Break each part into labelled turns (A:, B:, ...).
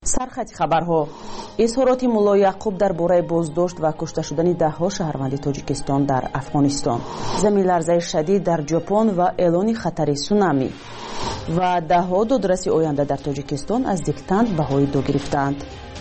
A: سرخط خبرها اظهارات ملا یعقوب درباره بازداشت و کشته شدن ده‌ها شهروند تاجیکستان در افغانستان، زمین لرزه شدید در ژاپن و اعلان خطر سونامی و ده‌ها دادرسی آینده در تاجیکستان از دیکتاند بهای دو گرفتند.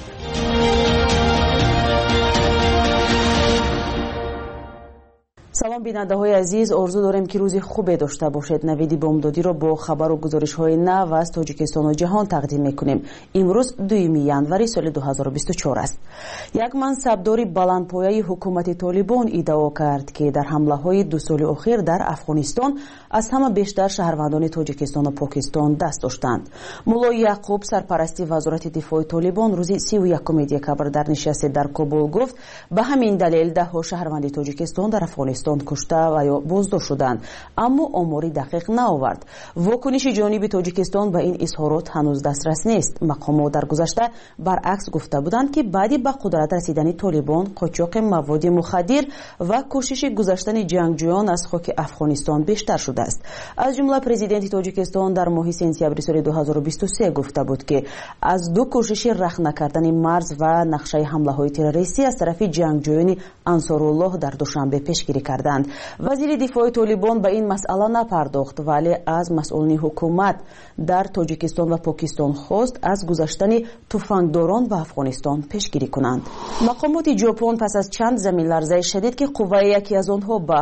A: سلام بیننده های عزیز، آرزو داریم که روزی خوبی داشته باشید. نوید بامدادی را با خبر و گزارش های نو از تاجیکستان و جهان تقدیم میکنیم. امروز 2 ینوری سال 2024 است. یک منصبدار بلندپایه حکومت طالبان ادعا کرد که در حمله های 2 سال اخیر در افغانستان از همه بیشتر شهروندان تاجیکستان و پاکستان دست داشتند. ملا یعقوب سرپرستی وزارت دفاع طالبان روز 31 دکبر در نشست در کابل گفت به همین دلیل ده‌ها شهروند تاجیکستان در افغانستان کشته و یا بازداشت شدند، اما آماری دقیق نآورد. واکنش جانب تاجیکستان به این اظهارات هنوز دسترس نیست. مقامات در گذشته برعکس گفته بودند که بعد به قدرت رسیدن طالبان قاچاق مواد مخدر و کوشش گذشتن جنگجویان از خاک افغانستان بیشتر شده است. از جمله پرزیدنت تاجیکستان در ماه سپتامبر سال 2023 گفته بود که از 2 کوشش رخنه کردن مرز و نقشه حمله های تروریستی از طرف جنگجویان انصارالله در دوشنبه پیشگیری کردند. وزیر دفاع طالبان به این مسئله نپرداخت، ولی از مسئولین حکومت در تاجیکستان و پاکستان خواست از گذشتن تفنگداران به افغانستان پیشگیری کنند. مقامات ژاپن پس از چند زمین لرزه شدید که قوه یکی از آنها به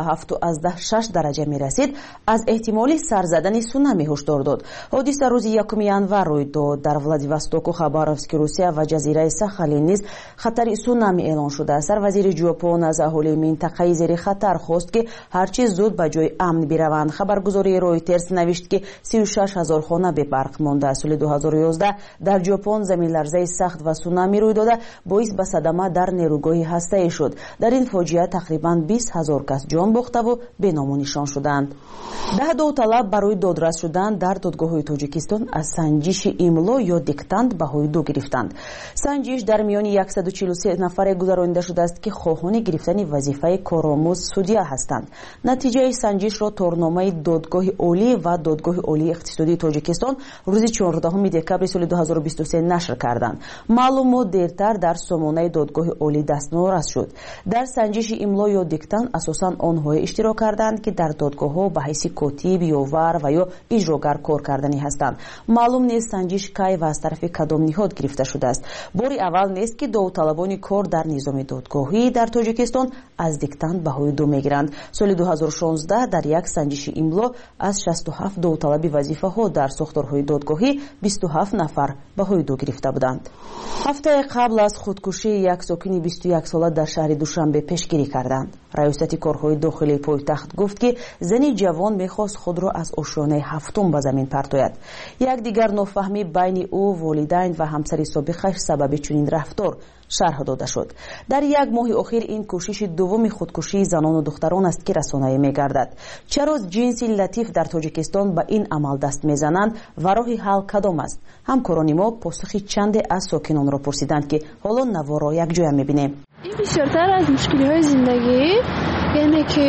A: 7.6 درجه می رسید، از احتمال سر زدن سونامی هشدار داد. حادثه روز 1 ینوری روی داد. در ولادیواستوک و خباروفسک روسیه و جزیره ساخالین نیز خطر سونامی اعلان شده است. وزیر ژاپن از اهالی منطقه زیر خطر خواست که هرچی زود به جای امن بروند. خبرگزاری رویترز نوشت که 36,000 خانه به برق مانده. سال 2011 در ژاپن زمین لرزه سخت و سونامی روی داده باعث به صدمه در نیروگاه هسته‌ای شد. در این فاجعه تقریباً 20,000 کس جان باخته و به نام و نشان شدند. 10 داوطلب برای دادرس شدن در دادگاه‌های تاجیکستان از سنجش املا یا دیکتاند بهای 2 گرفتند. سنجش در میان 143 نفر گذرانده شده است که خواهان گرفتن وظیفه کارآموز سودیا هستند. نتیجه سنجش را تورنامه دادگاه عالی و دادگاه عالی اقتصادی تاجیکستان روز 14 دکبر سال 2023 نشر کردند. معلومات دیرتر در سامانه دادگاه عالی دستنوارس شد. در سنجش املا یا دیکتاند اساساً آنها اشتراک کردند که در دادگاه‌ها به حیث کاتب، یاور و یا اجراگر کار کردنی هستند. معلوم نیست سنجش کی و از طرف کدام نهاد گرفته شده است. باری اول نیست که داوطلبان کار در نظام دادگاهی در تاجیکستان از دیکتاند بهای 2 میگیرند. سال 2016 در یک سنجش املا از 67 داوطلب وظیفه ها در ساختارهای دادگاهی 27 نفر بهای 2 گرفته بودند. هفته قبل از خودکشی یک ساکن 21 ساله در شهر دوشنبه پیشگیری کردند. ریاست کارهای داخلی پایتخت گفت که زنی جوان میخواست خود را از آشیانه هفتم به زمین پرتاید. یک دیگر نافهمی بین او، والدین و همسر سابقش سبب چنین رفتار شرح داده شد. در یک ماه اخیر این کوشش دوم خودکشی زنان و دختران است که رسانه‌ای می‌گردد. چرا جنس لطیف در تاجیکستان به این عمل دست می‌زنند و راه حل کدام است؟ همکاران ما پاسخی چند از ساکنان را پرسیدند که حالا نوا را یک جای می‌بینیم.
B: این بیشتر از مشکل‌های زندگی، یعنی که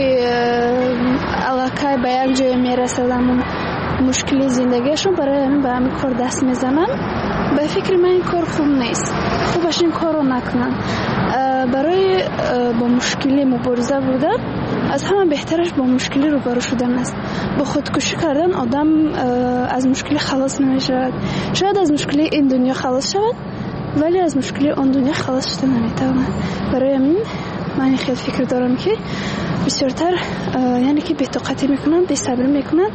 B: علاقه به یک جای می‌رسند، مشکلی زندگیشون برای همین به همین کار دست میزنن. به فکر من این کار خوب نیست، خوبش این کار رو نکنن. برای با مشکلی مبارزه بودن از همه بهترش با مشکلی روبرو شدن است. با خودکشی کردن آدم از مشکلی خلاص نمیشود. شاید از مشکلی این دنیا خلاص شود ولی از مشکلی اون دنیا خلاص شده نمیتواند. برای همین من خیلی فکر دارم که بسیارتر یعنی که بی‌طاقتی میکنن، بی‌صبری میکنن،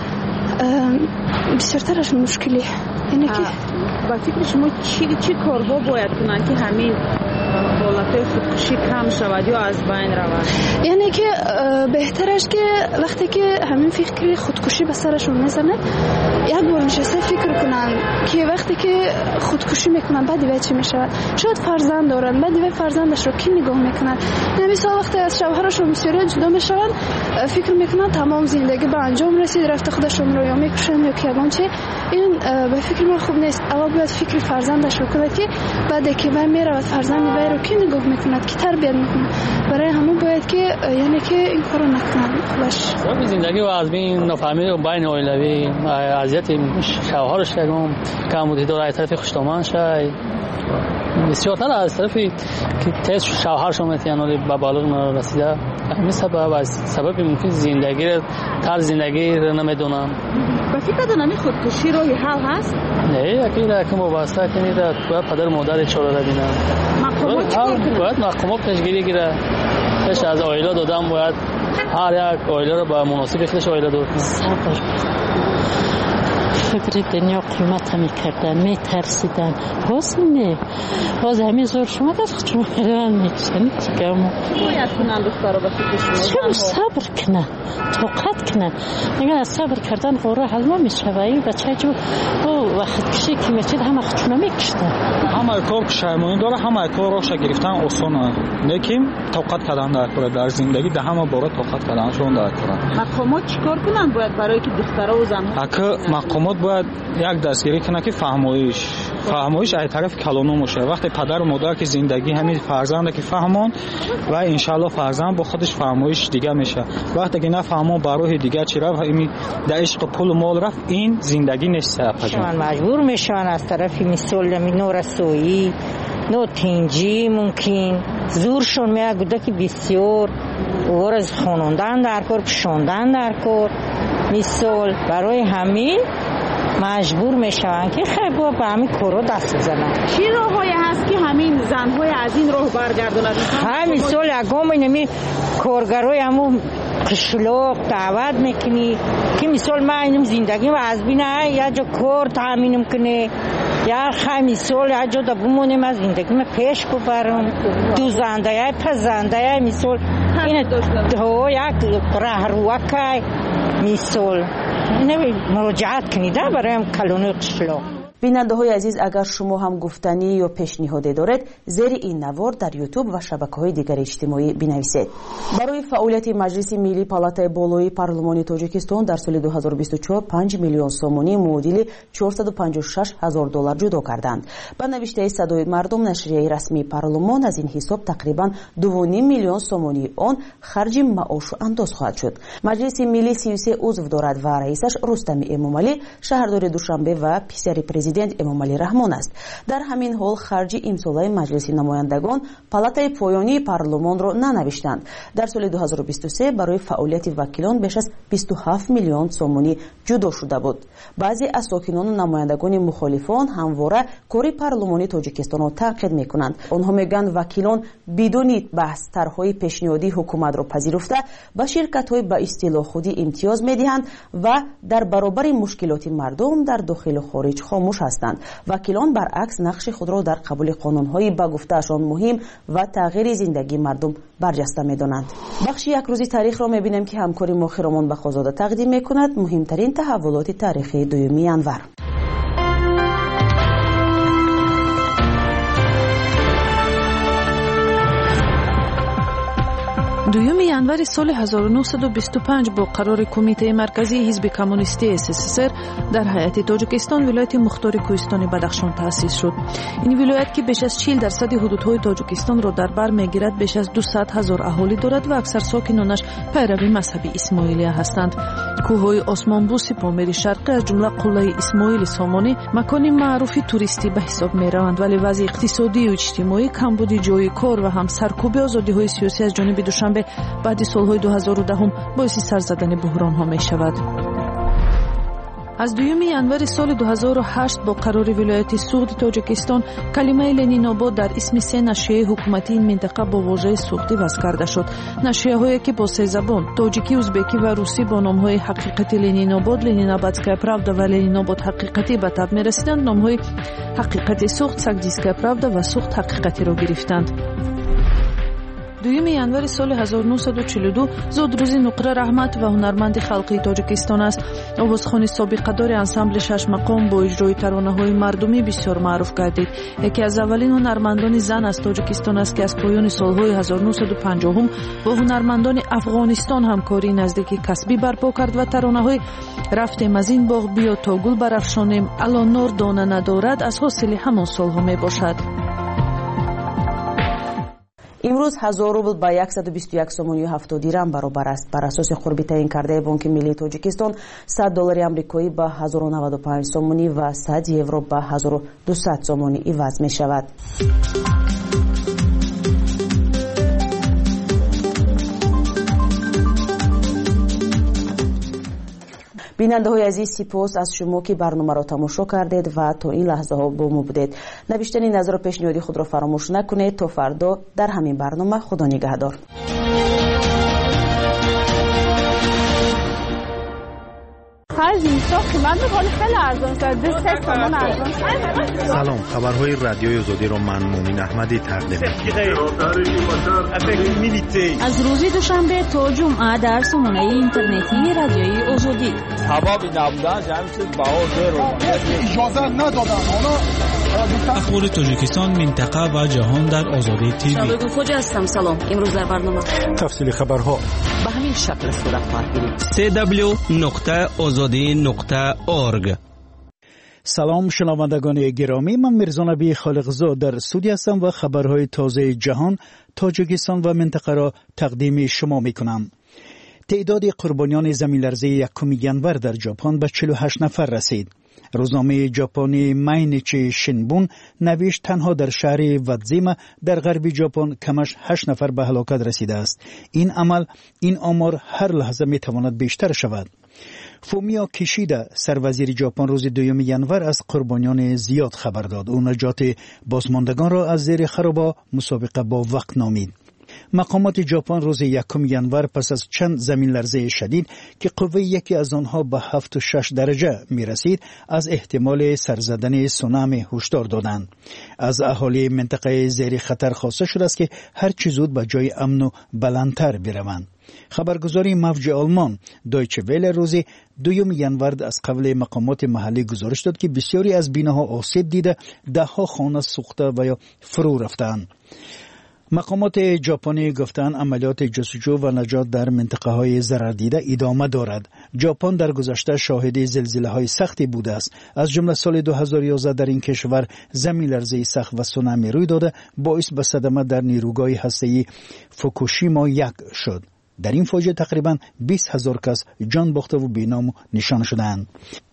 B: بسیارتر از مشکلی. یعنی که
C: با فکر شما چی کارها باید کنن که همین حالت خودکشی کم شود یا از بین رود؟
B: یعنی که بهترش که وقتی که همین فکر خودکشی به سرشون میزنه یک بار نشسته فکر کنن که وقتی که خودکشی میکنن بعد دیگه چی میشود. شاید فرزند دارن، بعد دیگه فرزندش رو کی نگاه میکنن. نمیشه وقتی از شوهرشون بسیار جدا میشن فکر میکنن تمام زندگی به انجام رسید، رفته خودشون رو یا میکشن یا که یگان چی. این به فکر فکر خوب نیست. اول باید فکر فرزندش بکنه که بعد که وای میرود فرزند وای رو کی نگاه میکند، کی تربیت میکنه. برای همون باید که یعنی که این کارو نکنن. خوبش
D: زندگی و از بین نفهمی بین اولیوی اذیت شوهرش کردم که مدیر داره طرف خوشتومان شای بسیار تر از طرفی که تست شوهرش اومد یعنی به بالغ رسیده. همین سبب ممکن زندگی طرز زندگی رو نمیدونم.
C: با فکر دارم خودکشی راهی حل هست؟
D: نه اکید که وابسته کنید باید پدر مادر چاره را بینن. باید مقامات پیشگیری گیره. پیش از آیله دادم باید هر یک آیله رو با مناسب خودش آیله داد.
E: فکر دنیا قیمت میکردن، میترسیدن. حسنه باز همین زور شما دست شما ایران میکشن چیکار
C: باید کنن دختر رو به فکر شما
E: صبر کنن، طاقت کنن. اگر صبر کردن قرار حل نمیشه و این بچه جو وقت کشی که میچید همه خودشون میکشتن.
F: همه کار شرمانی داره، همه کار روش گرفتن آسانه، لیکن طاقت کردن در زندگی ده همه باره طاقت کردن شون در کردن.
C: مقامات چیکار کنن باید برای که دخترها و زنها؟
F: اگه مقامات باید یک دستگیری کنه که فهمایش از طرف کلانو میشه. وقتی پدر و مادر که زندگی همین فرزند که فهمون و انشالله فرزند با خودش فهمایش دیگه میشه. وقتی که نفهمون برای دیگه چی رفت همین در عشق پول و مال رفت این زندگی نیست.
E: شما مجبور میشن از طرف مثال نورسویی نو تنجی ممکن زورشون میگوده که بسیار ورز خونوندن در کار پشوندن در کار مثال برای همین مجبور میشن که خیلی با همین کارو دست بزنن.
C: چی راه‌هایی هست که همین زن‌های از این راه برگردونن؟
E: همین مثال اگه نمی کارگرای همون قشلاق دعوت میکنی که مثال من اینم زندگی و از بینه یا جا کار تامینم کنه یا خیلی مثال یا جا دا بمونیم از زندگی من پیش ببرم دوزنده یا پزنده یا مثال این دو یک رهروکای مثال مراجعت کنیده برایم کلونی قشلاق.
A: بیننده های عزیز اگر شما هم گفتنی یا پیشنهادی دارید زیر این نوار در یوتیوب و شبکه‌های دیگر اجتماعی بنویسید. برای فعالیت مجلس ملی پالاتای بالای پارلمانی تاجیکستان در سال 2024 5 میلیون سومونی معادل 456 هزار دلار جدا کردند. با نوشته صدای مردم نشریه رسمی پارلمان از این حساب تقریبا 2.5 میلیون سومونی آن خرج معاش و انداز خواهد شد. مجلس ملی 33 عضو دارد و رئیسش رستم امامعلی شهردار دوشنبه و پسر پرزیدنت امامعلی رحمان است. در همین حال خرج امسال مجلس نمایندگان پالاتای پایانی پارلمان را ننوشتند. در سال 2023 برای فعالیت وکیلان بیش از 27 میلیون سومونی جدا شده بود. بعضی از ساکنان و نمایندگان مخالفان همواره کار پارلمانی تاجیکستان را تنقید میکنند. آنها میگن وکیلان بدون بحث طرحهای پیشنهادی حکومت را پذیرفته به شرکت‌های با اصطلاح خودی امتیاز میدهند و در برابر مشکلات مردم در داخل و خارج خاموش هستند. وکیلان برعکس نقش خود را در قبول قانون‌های به گفته‌شان مهم و تغییر زندگی مردم برجسته می‌دانند. بخش یک روزی تاریخ را می‌بینیم که همکاری ما خیرمان بخوزاده تقدیم می‌کند مهمترین تحولات تاریخی 2 ینور.
G: دوم ینور سال 1925 با قرار کمیته مرکزی حزب کمونیستی SSSR در هیئت تاجیکستان ولایت مختار کوهستان بدخشان تأسیس شد. این ولایت که بیش از 40% حدودهای تاجیکستان را در بر میگیرد بیش از 200,000 اهالی دارد و اکثر ساکنانش پیروی مذهبی اسماعیلیه هستند. کوههای آسمانبوس پامیر شرقی از جمله قلعه اسماعیل سامانی مکان معروف توریستی به حساب میروند، ولی وضع اقتصادی و اجتماعی، کمبود جای کار و هم سرکوب آزادی‌های سیاسی از جانب دوشنبه بعد سالهای 2010 باعث سر زدن بحران ها می شود. از 2 ینور سال 2008 با قرار ولایت سوخت تاجیکستان کلمه لنین آباد در اسم 3 نشریه حکومتی این منطقه با واژه سوختی وضع کرده شد. نشریه هایی که با 3 زبان تاجیکی، ازبکی و روسی با نام های حقیقتی لنین آباد، لنین آبادسکای پراودا و لنین آباد حقیقتی به تب می رسیدند، نام های حقیقتی سوخت، سگدیسکای پراودا و سوخت حقیقتی را گرفتند. 2 январи соли 1942 зудрӯзи Нуқра Раҳмат ва ҳунарманди халқи Тоҷикистон аст. овозхони собиқадори ансамбли Шашмақом бо иҷрои таронаҳои мардумӣ бисёр маъруф гардид. яке аз аввалин ҳунармандони зан аз Тоҷикистон аст ки аз поёни солҳои 1950 бо ҳунармандони Афғонистон ҳамкории наздики касбӣ барпо кард ва таронаҳои рафтем аз ин боғ биё то гул барафшонем алон нор дона надорад аз ҳосили ҳамон солҳо мебошад.
A: имрӯз 1000 рубл ба 121 сомони 70 дирам баробар аст. бар асоси қурби таъин кардаи Бонки Миллии Тоҷикистон $100 амрикоӣ ба 1095 сомонӣ ва 100 евро ба 1200 сомонӣ иваз мешавад. бинандаҳои азиз, сипос аз шумо ки барномаро тамошо кардед ва то ин лаҳзаҳо бо мо будед. навиштани назару пешниҳоди худро фаромӯш накунед. то фардо дар ҳамин барнома. худо нигаҳдор.
H: سلام، خبرهای رادیوی آزادی را من مومین احمدی تقدیم می‌کنم.
I: از روز دوشنبه تا جمعه در سامانه اینترنتی رادیوی آزادی.
J: حباب نبودن جمعیت باور اجازه ندادن.
K: اخبار تاجیکستان، منطقه و جهان در آزادی تیوی.
I: شبگون خوجا هستم. سلام. امروز در برنامه
H: تفصیل خبرها
L: به همین شکل صورت خواهد گرفت.
K: www.azadi.org.
M: سلام شنوندگان گرامی، من میرزا نبی خالقزاد در استودیو هستم و خبرهای تازه جهان، تاجیکستان و منطقه را تقدیم شما میکنم. تعداد قربانیان زمین لرزه 1 ینور در ژاپن به 48 نفر رسید. روزنامه ژاپنی ماینیچی شینبون نوشت تنها در شهر وادزیما در غرب ژاپن کمش 8 نفر به هلاکت رسیده است. این آمار هر لحظه میتواند بیشتر شود. فومیو کیشیدا سروزیر ژاپن روز 2 ینور از قربانیان زیاد خبر داد. او نجات بازماندگان را از زیر خرابه مسابقه با وقت نامید. مقامات ژاپن روز 1 ینور پس از چند زمین لرزه شدید که قوه یکی از آنها به 7 و 6 درجه می رسید از احتمال سرزدن سونامی هشدار دادند. از اهالی منطقه زیر خطر خواسته شده است که هر چه زود به جای امن و بلندتر بروند. خبرگزاری موج آلمان دایچه ویله روز 2 ینور از قبل مقامات محلی گزارش داد که بسیاری از بیناها آسیب دیده، دهها خانه سوخته و یا فرو رفتند. مقامات ژاپنی گفتند عملیات جستجو و نجات در منطقه های ضرر دیده ادامه دارد. ژاپن در گذشته شاهد زلزله های سختی بوده است. از جمله سال 2011 در این کشور زمین لرزه سخت و سونامی روی داده، باعث به صدمه در نیروگاه هسته‌ای فوکوشیما 1 شد. در این فاجعه تقریبا 20,000 کس جان باخته و بی‌نام نشان شدند.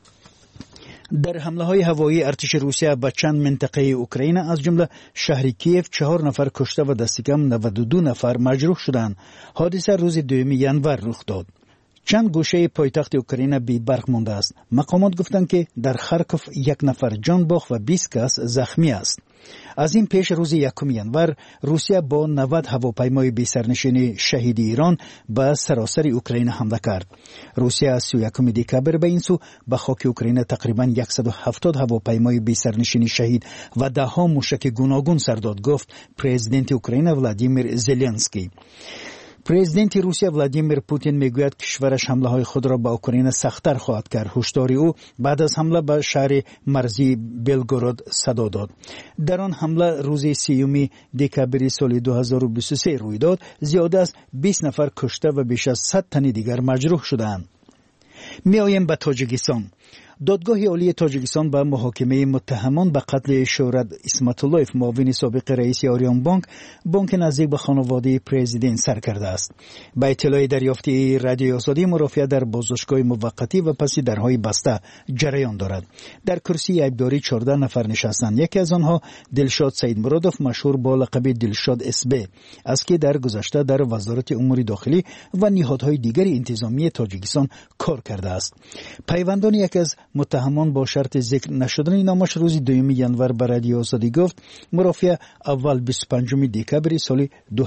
M: در حمله های هوایی ارتش روسیه به چند منطقه اوکراین از جمله شهر کیف 4 نفر کشته و دست کم 92 نفر مجروح شدند. حادثه روز 2 ینور رخ داد. چند گوشه پایتخت اوکراین بی برق مانده است. مقامات گفتند که در خارکوف 1 نفر جان باخت و 20 کس زخمی است. از این پیش روز 1 ینور روسیه با 90 هواپیمای بی سرنشین شهید ایران به سراسر اوکراین حمله کرد. روسیه از 31 دکبر به این سو به خاک اوکراین تقریبا 170 هواپیمای بی سرنشین شهید و دهها موشک گوناگون سر داد، گفت پرزیدنت اوکراین ولادیمیر زلنسکی. پرزیدنت روسیه ولادیمیر پوتین میگوید کشورش حمله های خود را به اوکراین سخت‌تر خواهد کرد. هشدار او بعد از حمله به شهر مرزی بلگورود صدا داد. در آن حمله روز 3 دکبر سال 2023 روی داد. زیاده از 20 نفر کشته و بیش از 100 تن دیگر مجروح شدند. میآییم به تاجیکستان. دادگاه عالی تاجیکستان به محاکمه متهمان به قتل شهرت اسمت اللهیف معاون سابق رئیس آریان بانک نزدیک به خانواده پرزیدنت سر کرده است. به اطلاع دریافتی رادیوی آزادی، مرافعه در بازداشتگاه موقتی و پس درهای بسته جریان دارد. در کرسی عیبداری 14 نفر نشستند. یکی از آنها دلشاد سید مرادوف مشهور با لقب دلشاد اسبه است که در گذشته در وزارت امور داخلی و نهادهای دیگر انتظامی تاجیکستان کار کرده است. پیوندان یک یکی از متهمان با شرط ذکر نشدن نامش روز 2 ینور به رادیو آزادی گفت مرافع اول 25 دکبر سال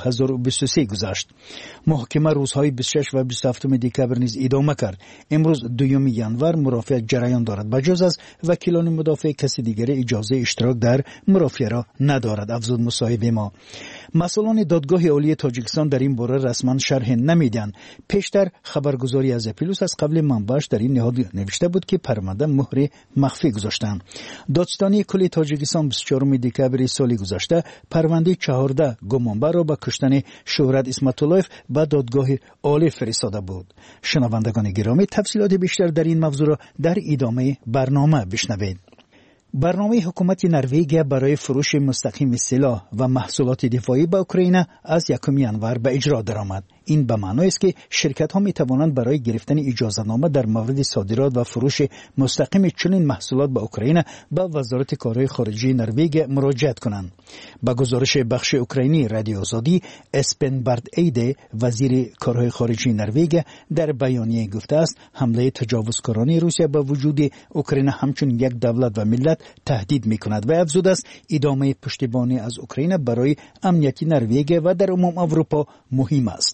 M: 2023 گذشت. محکمه روزهای 26 و 27 دکبر نیز ادامه کرد. امروز 2 ینور مرافع جریان دارد. بجز از وکیلان مدافع کسی دیگر اجازه اشتراک در مرافع را ندارد. افزود مصاحبه ما. مسئولان دادگاه عالی تاجیکستان در این باره رسما شرح نمیدن. پیشتر خبرگزاری از پلوس از قبل منبعش در این نهاد نوشته بود که پرونده مهر مخفی گذاشتند. دادستانی کل تاجیکستان 24 دکبر سال گذشته پرونده 14 گمانبر را به کشتن شهرت اسمت اللهیف به دادگاه عالی فرستاده بود. شنوندگان گرامی، تفصیلات بیشتر در این موضوع را در ادامه برنامه بشنوید. برنامه حکومت نروژ برای فروش مستقیم سلاح و محصولات دفاعی به اوکراین از 1 ینور به اجرا درآمد. این به معنی است که شرکت‌ها می‌توانند برای گرفتن اجازه‌نامه در مورد صادرات و فروش مستقیم چنین محصولات به اوکراین به وزارت کارهای خارجه نروژ مراجعت کنند. با گزارش بخش اوکراینی رادیو آزادی، اسپن برد ایده وزیر کارهای خارجه نروژ در بیانیه گفته است حمله تجاوزکارانه روسیه به وجود اوکراین همچون یک دولت و ملت تهدید می‌کند و افزوده است ادامه پشتیبانی از اوکراین برای امنیت نروژ و در عموم اروپا مهم است.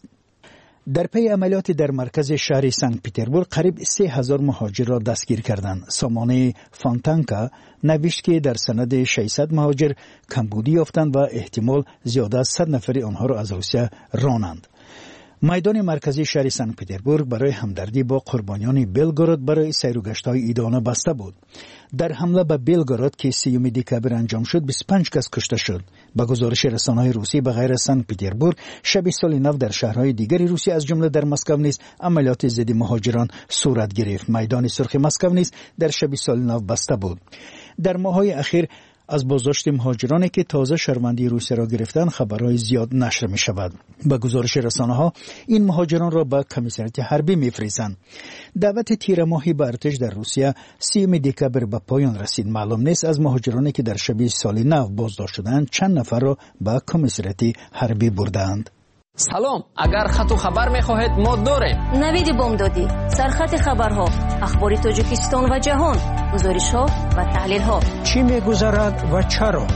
M: در پی عملیات در مرکز شهر سنت پترزبورگ قریب 3000 مهاجر را دستگیر کردند. سامانه فانتانکا نوشت که در سند 600 مهاجر کمبودی یافتند و احتمال زیاده از 100 نفر آنها را از روسیه رانند. میدان مرکزی شهر سنت پترزبورگ برای همدردی با قربانیان بلگراد برای سیر و گشت‌های عیدانه بسته بود. در حمله به بلگراد که 3 دکبر انجام شد 25 کس کشته شد. با گزارش رسانه‌های روسی به غیر سنت پترزبورگ، شب سال نو در شهرهای دیگری روسیه از جمله در مسکو نیز عملیات ضد مهاجران صورت گرفت. میدان سرخ مسکو نیز در شب سال نو بسته بود. در ماه‌های اخیر از بازداشت مهاجرانی که تازه شهروندی روسیه را گرفتند خبرهای زیاد نشر می شود. با گزارش رسانه‌ها این مهاجران را به کمیسریات حربی می‌فرستند. دعوت تیر ماهی به ارتش در روسیه 3 دکبر به پایان رسید. معلوم نیست از مهاجرانی که در شب سال نو بازداشت شدند چند نفر را به کمیسریات حربی بردند.
N: سلام، اگر خط و خبر می‌خواهید ما داریم.
O: نوید بامدادی، سرخط خبرها، اخبار تاجیکستان و جهان، گزارش‌ها و تحلیل‌ها.
P: چی می‌گذرد و چرا؟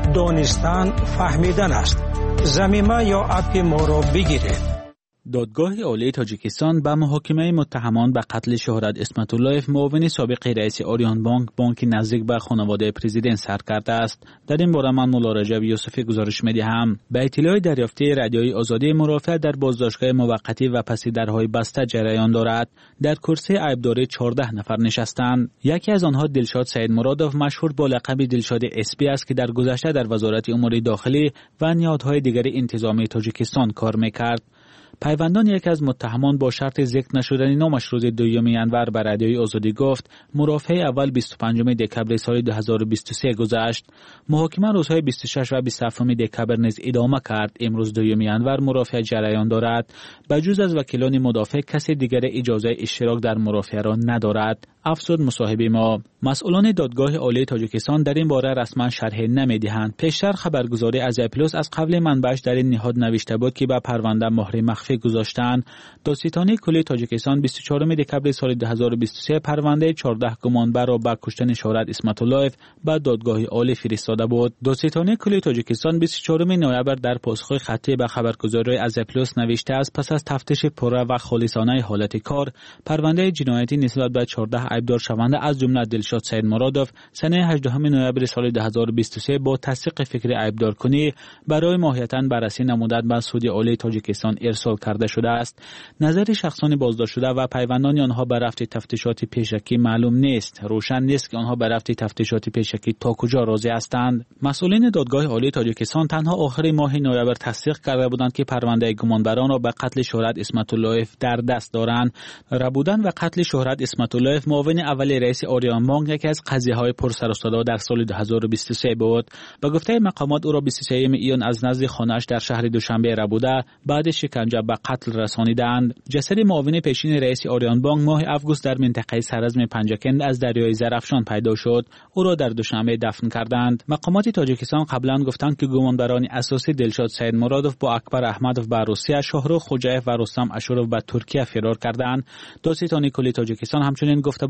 P: دانستن فهمیدن است. ضمیمه یا اپ ما را بگیرید.
K: دادگاه عالی تاجیکستان به محاکمه متهمان به قتل شهرت اسمت اللهیف معاون سابق رئیس آریان بانک نزدیک به خانواده پرزیدنت سر کرده است. در این باره من مولا رجب یوسفی گزارش می‌دهم. به اطلاع دریافتی رادیوی آزادی، مرافعه در بازداشتگاه موقتی و پس درهای بسته جریان دارد. در کرسی عیبداری 14 نفر نشستند. یکی از آنها دلشاد سید مرادوف مشهور با لقب دلشاد اسپی است که در گذشته در وزارت امور داخلی و نهادهای دیگر انتظامی تاجیکستان کار می‌کرد. پیوندان یک از متهمان با شرط ذکر نشدن نامش روز 2 ینور به رادیوی آزادی گفت مرافع اول 25 دکبر سال 2023 گذشت. محاکمه روزهای 26 و 27 دکبر نیز ادامه کرد. امروز 2 ینور مرافع جریان دارد. بجز از وکیلان مدافع کسی دیگر اجازه اشتراک در مرافع را ندارد. افزود مصاحبه ما. مسئولان دادگاه عالی تاجیکستان در این باره رسما شرح نمی‌دهند. پیشتر خبرگزاری از پلوس از قبل منبعش در این نهاد نوشته بود که به پرونده مهر مخفی گذاشتند. دادستانی کل تاجیکستان 24 دکبر سال 2023 پرونده 14 گمانبر را به کشتن شهرت اسمت اللهیف به دادگاه عالی فرستاده بود. دادستانی کل تاجیکستان 24 نوامبر در پاسخ خطی به خبرگزاری از پلوس نوشته است پس از تفتیش پررو و خالصانه حالت کار، پرونده جنایتی نسبت به 14 عیبدار شونده از جمله دلشاد سید مرادوف سنه 18 نوامبر سال 2023 با تصدیق فکر عیبدار کنی برای ماهیتاً بررسی نمودن به سود عالی تاجیکستان ارسال کرده شده است. نظر شخصان بازداشت شده و پیوندان آنها به رفت تفتیشات پیشکی معلوم نیست. روشن نیست که آنها به رفت تفتیشات پیشکی تا کجا راضی هستند. مسئولین دادگاه عالی تاجیکستان تنها آخر ماه نوامبر تصدیق کرده بودند که پرونده گمانبران را به قتل شهرت اسمت اللهیف در دست دارند. ربودن و قتل شهرت اسمت اللهیف معاون اول رئیس آریان بانک یکی از قضیه‌های پر سر و صدا در سال 2023 بود. به گفته مقامات او را 23 ایون از نزد خانه‌اش در شهر دوشنبه ربوده بعد شکنجه به قتل رسانیدند. جسد معاون پیشین رئیس آریان بانک ماه آگوست در منطقه سرزم پنجکند از دریای زرافشان پیدا شد. او را در دوشنبه دفن کردند. مقامات تاجیکستان قبلا گفتند که گمانبران اساسی دلشاد سید مرادوف با اکبر احمدوف به روسیه، شاهرخ خوجایف و رستم اشورف به ترکیه فرار کردند. دادستانی کل تاجیکستان همچنین گفته بود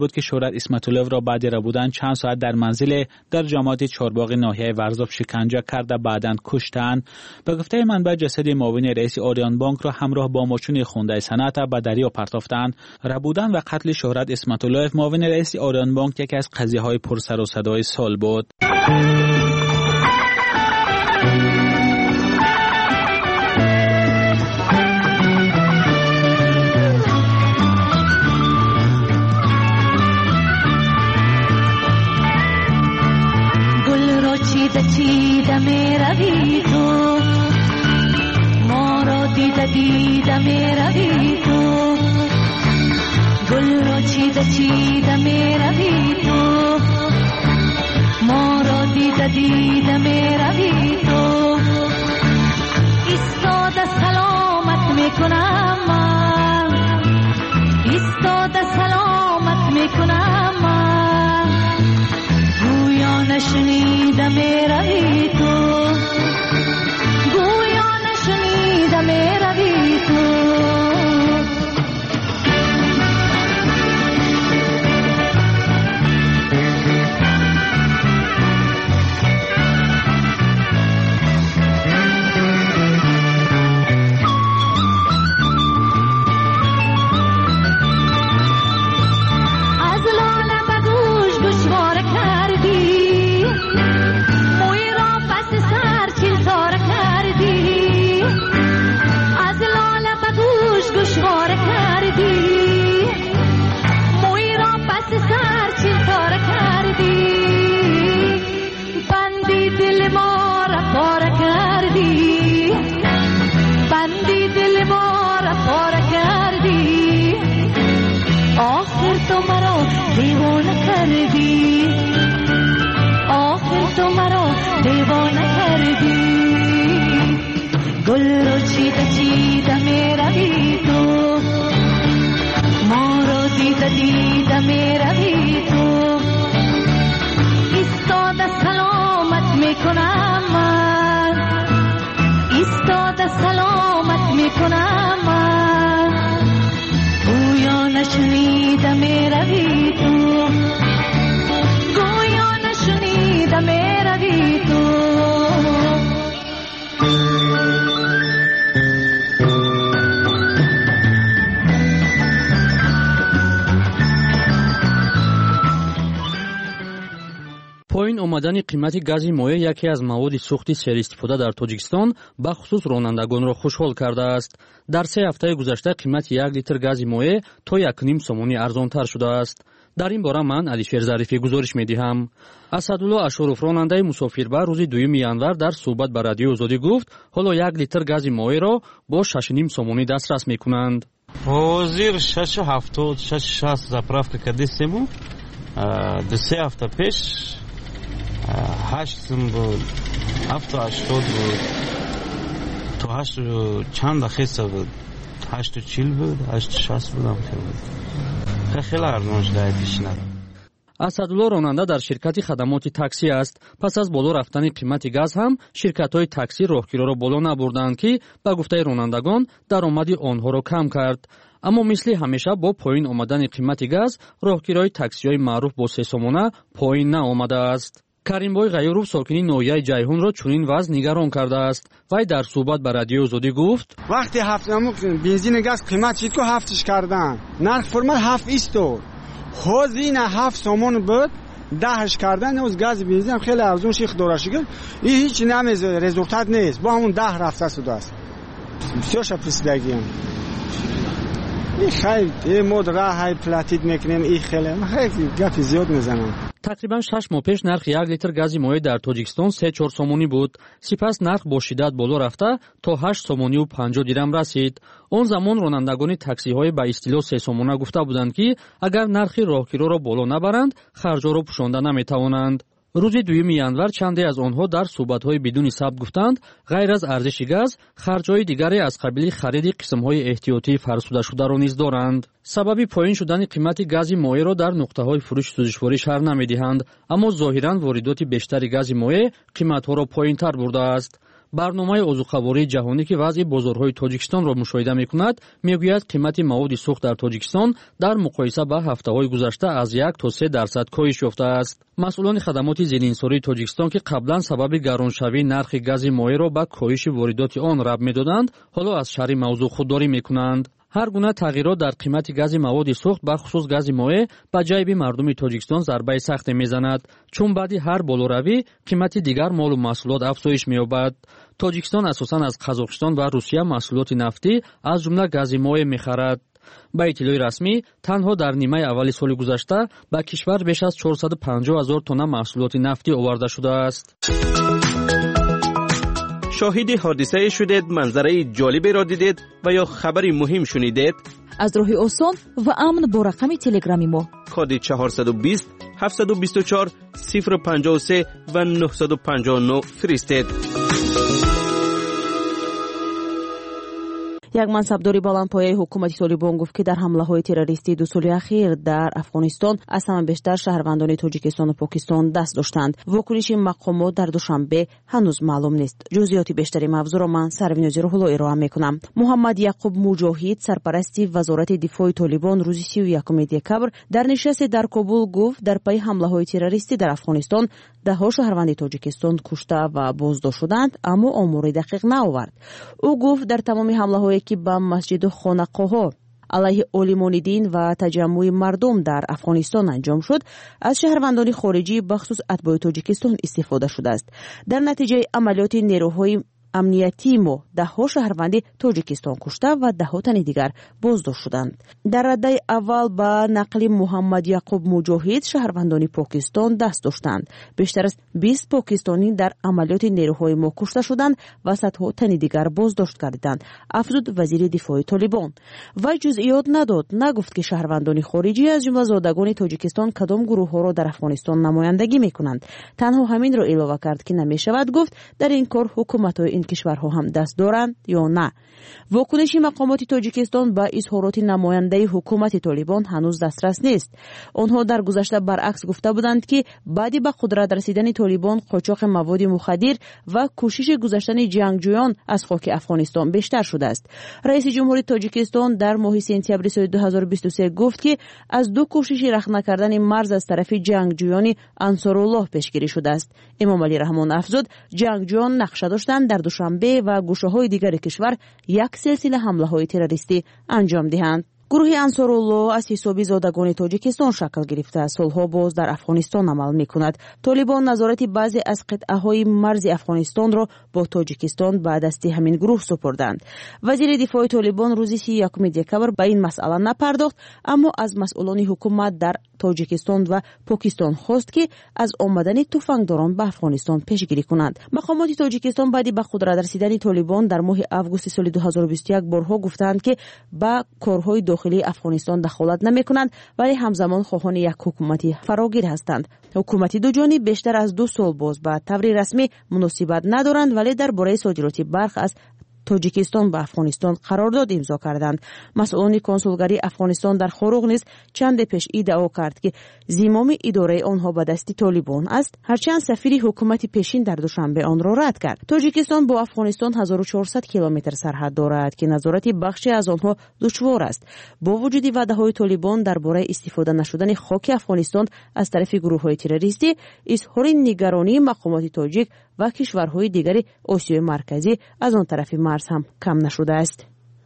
K: بود که شهرت اسمت‌اللهیف را بعد ربودن چند ساعت در منزل در جامعات چهارباغ ناحیه ورزاب شکنجه کرده بعداً کشتند. به گفته منبع جسد معاون رئیس آریان بانک را همراه با ماشین خونده صنعت به دریا پرتافتند. ربودن و قتل شهرت اسمت‌اللهیف معاون رئیس آریان بانک یکی از قضیه‌های پر سر و صدای سال بود.
Q: چیده میروی تو ما را دیده میروی تو گل را چیده میروی تو ما را دیده میروی تو ایستاده سلامت میکنم من ایستاده سلامت میکنم من گویا نشنیده میروی تو گویا نشنیده میروی تو گل رو چیده میروی تو ما رو دیده میروی تو ایستاده سلامت میکنم من ایستاده سلامت میکنم من گویا نشنیده میروی تو گویا نشنیده میروی تو
R: پایین آمدن قیمت گاز مایع یکی از مواد سوخت سرای‌استفاده در تاجیکستان به خصوص رانندگان را خوشحال کرده است. در 3 هفته گذشته قیمت 1 لیتر گاز مایع تا 1.5 سومانی ارزانتر شده است. در این باره من علیشیر ظریفی گزارش می‌دهم. اسدالله اشرف راننده مسافربر روز 2 январ در صحبت با رادیو آزادی گفت حالا 1 لیتر گاز مایع را با 6.5 сомонӣ дастрас мекунанд.
S: ҳозир 6.70 6.60 заправка кардисему 2-3 ҳафта пеш 8 сум буд 7.80 буд то 8 чанд дахиса буд 8.40 буд 8.60 буд хеле арзон шуда пешинад.
R: اسدالله راننده در شرکت خدمات تاکسی است. پس از بالا رفتن قیمت گاز هم شرکت‌های تاکسی راهگیرا را بالا نبردند که به گفته رانندگان درآمد آنها را کم کرد. اما مثل همیشه با پایین آمدن قیمت گاز راهگیرای تاکسی‌های معروف با 3 سومانه پایین نآمده است. каримбой ғайюров сокини ноҳияи ҷайҳунро чунин вазъ нигарон кардааст. вай дар суҳбат ба радиои озодӣ гуфт:
T: вақте бензини газ қимат шид ко ҳафтиш кардан нарх формат 7 истод ҳозина 7 сомон буд 10 кардан оз газ бензин хеле арзон шид худора шукр и ҳеҷ намезад результат нест бо ҳамун 10 рафта шудааст бисёрша присидагиам и хай мод раҳай платид мекунем и хеле гапи зиёд мезанам.
R: тақрибан 6 моҳ пеш нархи 1 литр гази моеъ дар тоҷикистон 3-4 сомонӣ буд. сипас нарх бо шиддат боло рафта то 8 сомонию 50 дирам расид. он замон ронандагони таксиҳое ба истилоҳ 3 сомона гуфта буданд ки агар нархи роҳгироро боло набаранд харҷҳоро пӯшонда наметавонанд. рӯзи 2 январ чанде аз онҳо дар суҳбатҳои бидуни сабт гуфтанд ғайр аз арзиши газ харҷҳои дигаре аз қабили хариди қисмҳои эҳтиётии фарсудашударо низ доранд. сабаби поин шудани қимати гази моеъро дар нуқтаҳои фурӯши сӯзишворӣ шарҳ намедиҳанд, аммо зоҳиран воридоти бештари гази моеъ қиматҳоро поинтар бурдааст. барномаи озуқавории ҷаҳонӣ ки вазъи бозорҳои тоҷикистонро мушоҳида мекунад мегӯяд қимати маводи сӯхт дар тоҷикистон дар муқоиса ба ҳафтаҳои гузашта аз 1-3% коҳиш ёфтааст. масъулони хадамоти зеленсории тоҷикистон ки қаблан сабаби гароншавии нархи гази моеъро ба коҳиши воридоти он раб медоданд ҳоло аз шарҳи мавзӯъ худдорӣ мекунанд. ҳар гуна тағйирот дар қимати гази маводи сӯхт бахусус гази моеъ ба ҷайби мардуми тоҷикистон зарбаи сахте мезанад, чун баъди ҳар болоравӣ қимати дигар молу маҳсулот афзоиш меёбад. тоҷикистон асосан аз Қазоқистон ва Русия маҳсулоти нафтӣ аз ҷумла гази моеъ мехарад. ба иттилои расмӣ танҳо дар нимаи аввали соли гузашта ба кишвар беш аз 450 000 тонна маҳсулоти нафтӣ оварда шудааст.
U: شاهد حادثه شدید، منظره جالبی را دیدید و یا خبری مهم شنیدید؟
V: از راه آسان و امن با رقم تلگرامی ما
U: کد 420 724 053 و 959 فرستید.
A: як мансабдори баландпояи ҳукумати Толибон гуфт ки дар ҳамлаҳои террористии ду соли ахир дар Афғонистон аз ҳама бештар шаҳрвандони Тоҷикистону Покистон даст доштанд. вокуниши мақомот дар душанбе ҳанӯз маълум нест. ҷузъиёти бештари мавзӯъро ман Сарвинози Рӯҳулло ироа мекунам. муҳаммад Яқуб Муҷоҳид, сарпарасти вазорати дифои Толибон, рӯзи 31 декабр дар нишасте дар Кобул гуфт дар пайи ҳамлаҳои террористӣ дар Афғонистон даҳҳо шаҳрванди Тоҷикистон кушта ва боздошт шуданд, аммо омори дақиқ наовард. ӯ гуфт дар тамоми ҳамлаҳое ки ба масҷиду хонақоҳо алайҳи олимони дин ва таҷаммӯи мардум дар Афғонистон анҷом шуд, аз шаҳрвандони хориҷӣ бахусус атбои Тоҷикистон истифода шудааст. дар натиҷаи амалиёти нерӯҳои амнияти мо даҳҳо шаҳрванди Тоҷикистон кушта ва даҳҳо тани дигар боздошт шуданд. дар раддаи аввал ба нақли Муҳаммад Яқуб Муҷоҳид шаҳрвандони Покистон даст доштанд. бештар аз 20 покистонӣ дар амалиёти нерӯҳои мо кушта шуданд ва садҳо тани дигар боздошт гардиданд, афзуд вазири дифои Толибон. вай ҷузъиёт надод, нагуфт ки шаҳрвандони хориҷӣ аз ҷумла зодагони Тоҷикистон кадом гурӯҳҳоро дар Афғонистон намояндагӣ мекунанд. танҳо ҳаминро илова кард ки намешавад гуфт дар ин кор ҳукуматҳои ин кишварҳо ҳам даст доранд ё на. вокуниши мақомоти Тоҷикистон ба изҳороти намояндаи ҳукумати Толибон ҳанӯз дастрас нест. онҳо дар гузашта баръакс гуфта буданд ки баъди ба қудрат расидани Толибон қочоқи маводи мухаддир ва кӯшиши гузаштани ҷангҷӯён аз хоки Афғонистон бештар шудааст. раиси ҷумҳури Тоҷикистон дар моҳи сентябри соли 2023 гуфт ки аз ду кӯшиши рахна кардани марз аз тарафи ҷангҷӯёни Ансоруллоҳ пешгирӣ шудааст. Эмомалӣ Раҳмон афзуд, ҷангҷӯён нақша доштанд дар Душанбе ва гӯшаҳои дигари кишвар як силсила ҳамлаҳои террористӣ анҷом диҳанд. гурӯҳи Ансоруллоҳ аз ҳисоби зодагони Тоҷикистон шакл гирифта солҳо боз дар Афғонистон амал мекунад. Толибон назорати баъзе аз қитъаҳои марзи Афғонистонро бо Тоҷикистон ба дасти ҳамин гурӯҳ супурданд. вазири дифои Толибон рӯзи 31 декабр ба ин масъала напардохт, аммо аз масъулони ҳукумат дар Тоҷикистон ва Покистон хост ки аз омадани туфангдорон ба Афғонистон пешгирӣ кунанд. мақомоти Тоҷикистон баъди ба қудрат расидани Толибон дар моҳи августи соли 2021 борҳо гуфтанд ки ба корҳои дохилии Афғонистон дахолат намекунанд, вале ҳамзамон хоҳони як ҳукумати фарогир ҳастанд. ҳукумати дуҷониб бештар аз 2 сол боз ба таври расмӣ муносибат надоранд, вале дар бораи содироти барх аз Тоҷикистон ба Афғонистон қарордод имзо карданд. масъулони консулгарии Афғонистон дар Хоруғ низ чанде пеш иддао кард ки зимоми идораи онҳо ба дасти Толибон аст, ҳарчанд сафири ҳукумати пешин дар Душанбе онро рад кард. Тоҷикистон бо Афғонистон 1400 километр сарҳад дорад ки назорати бахше аз онҳо душвор аст. бо вуҷуди ваъдаҳои Толибон дар бораи истифода нашудани хоки Афғонистон аз тарафи гурӯҳҳои террористӣ, изҳори нигаронии мақомоти тоҷик ва кишварҳои дигари Осиёи марказӣ аз он тарафи марз ҳам кам нашудааст.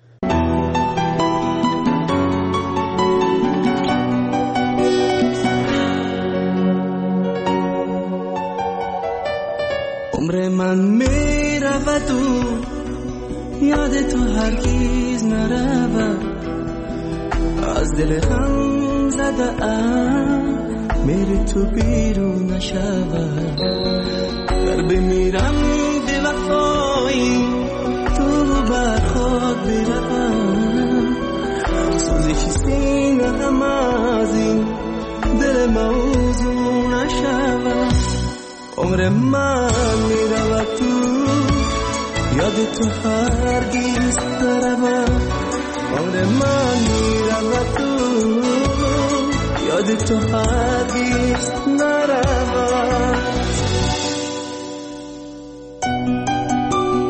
W: عمر من میرود و یاد تو هرگز نرود، از دل غم زده ام میری تو بیرون نشود. در بمیرم به وفایی تو بر خود بروم، سوزش سینه غم از این دل موضوع نشود. عمر من میرود تو یاد تو هرگز نرود. عمر من میرود تو یاد تو هرگز نرود.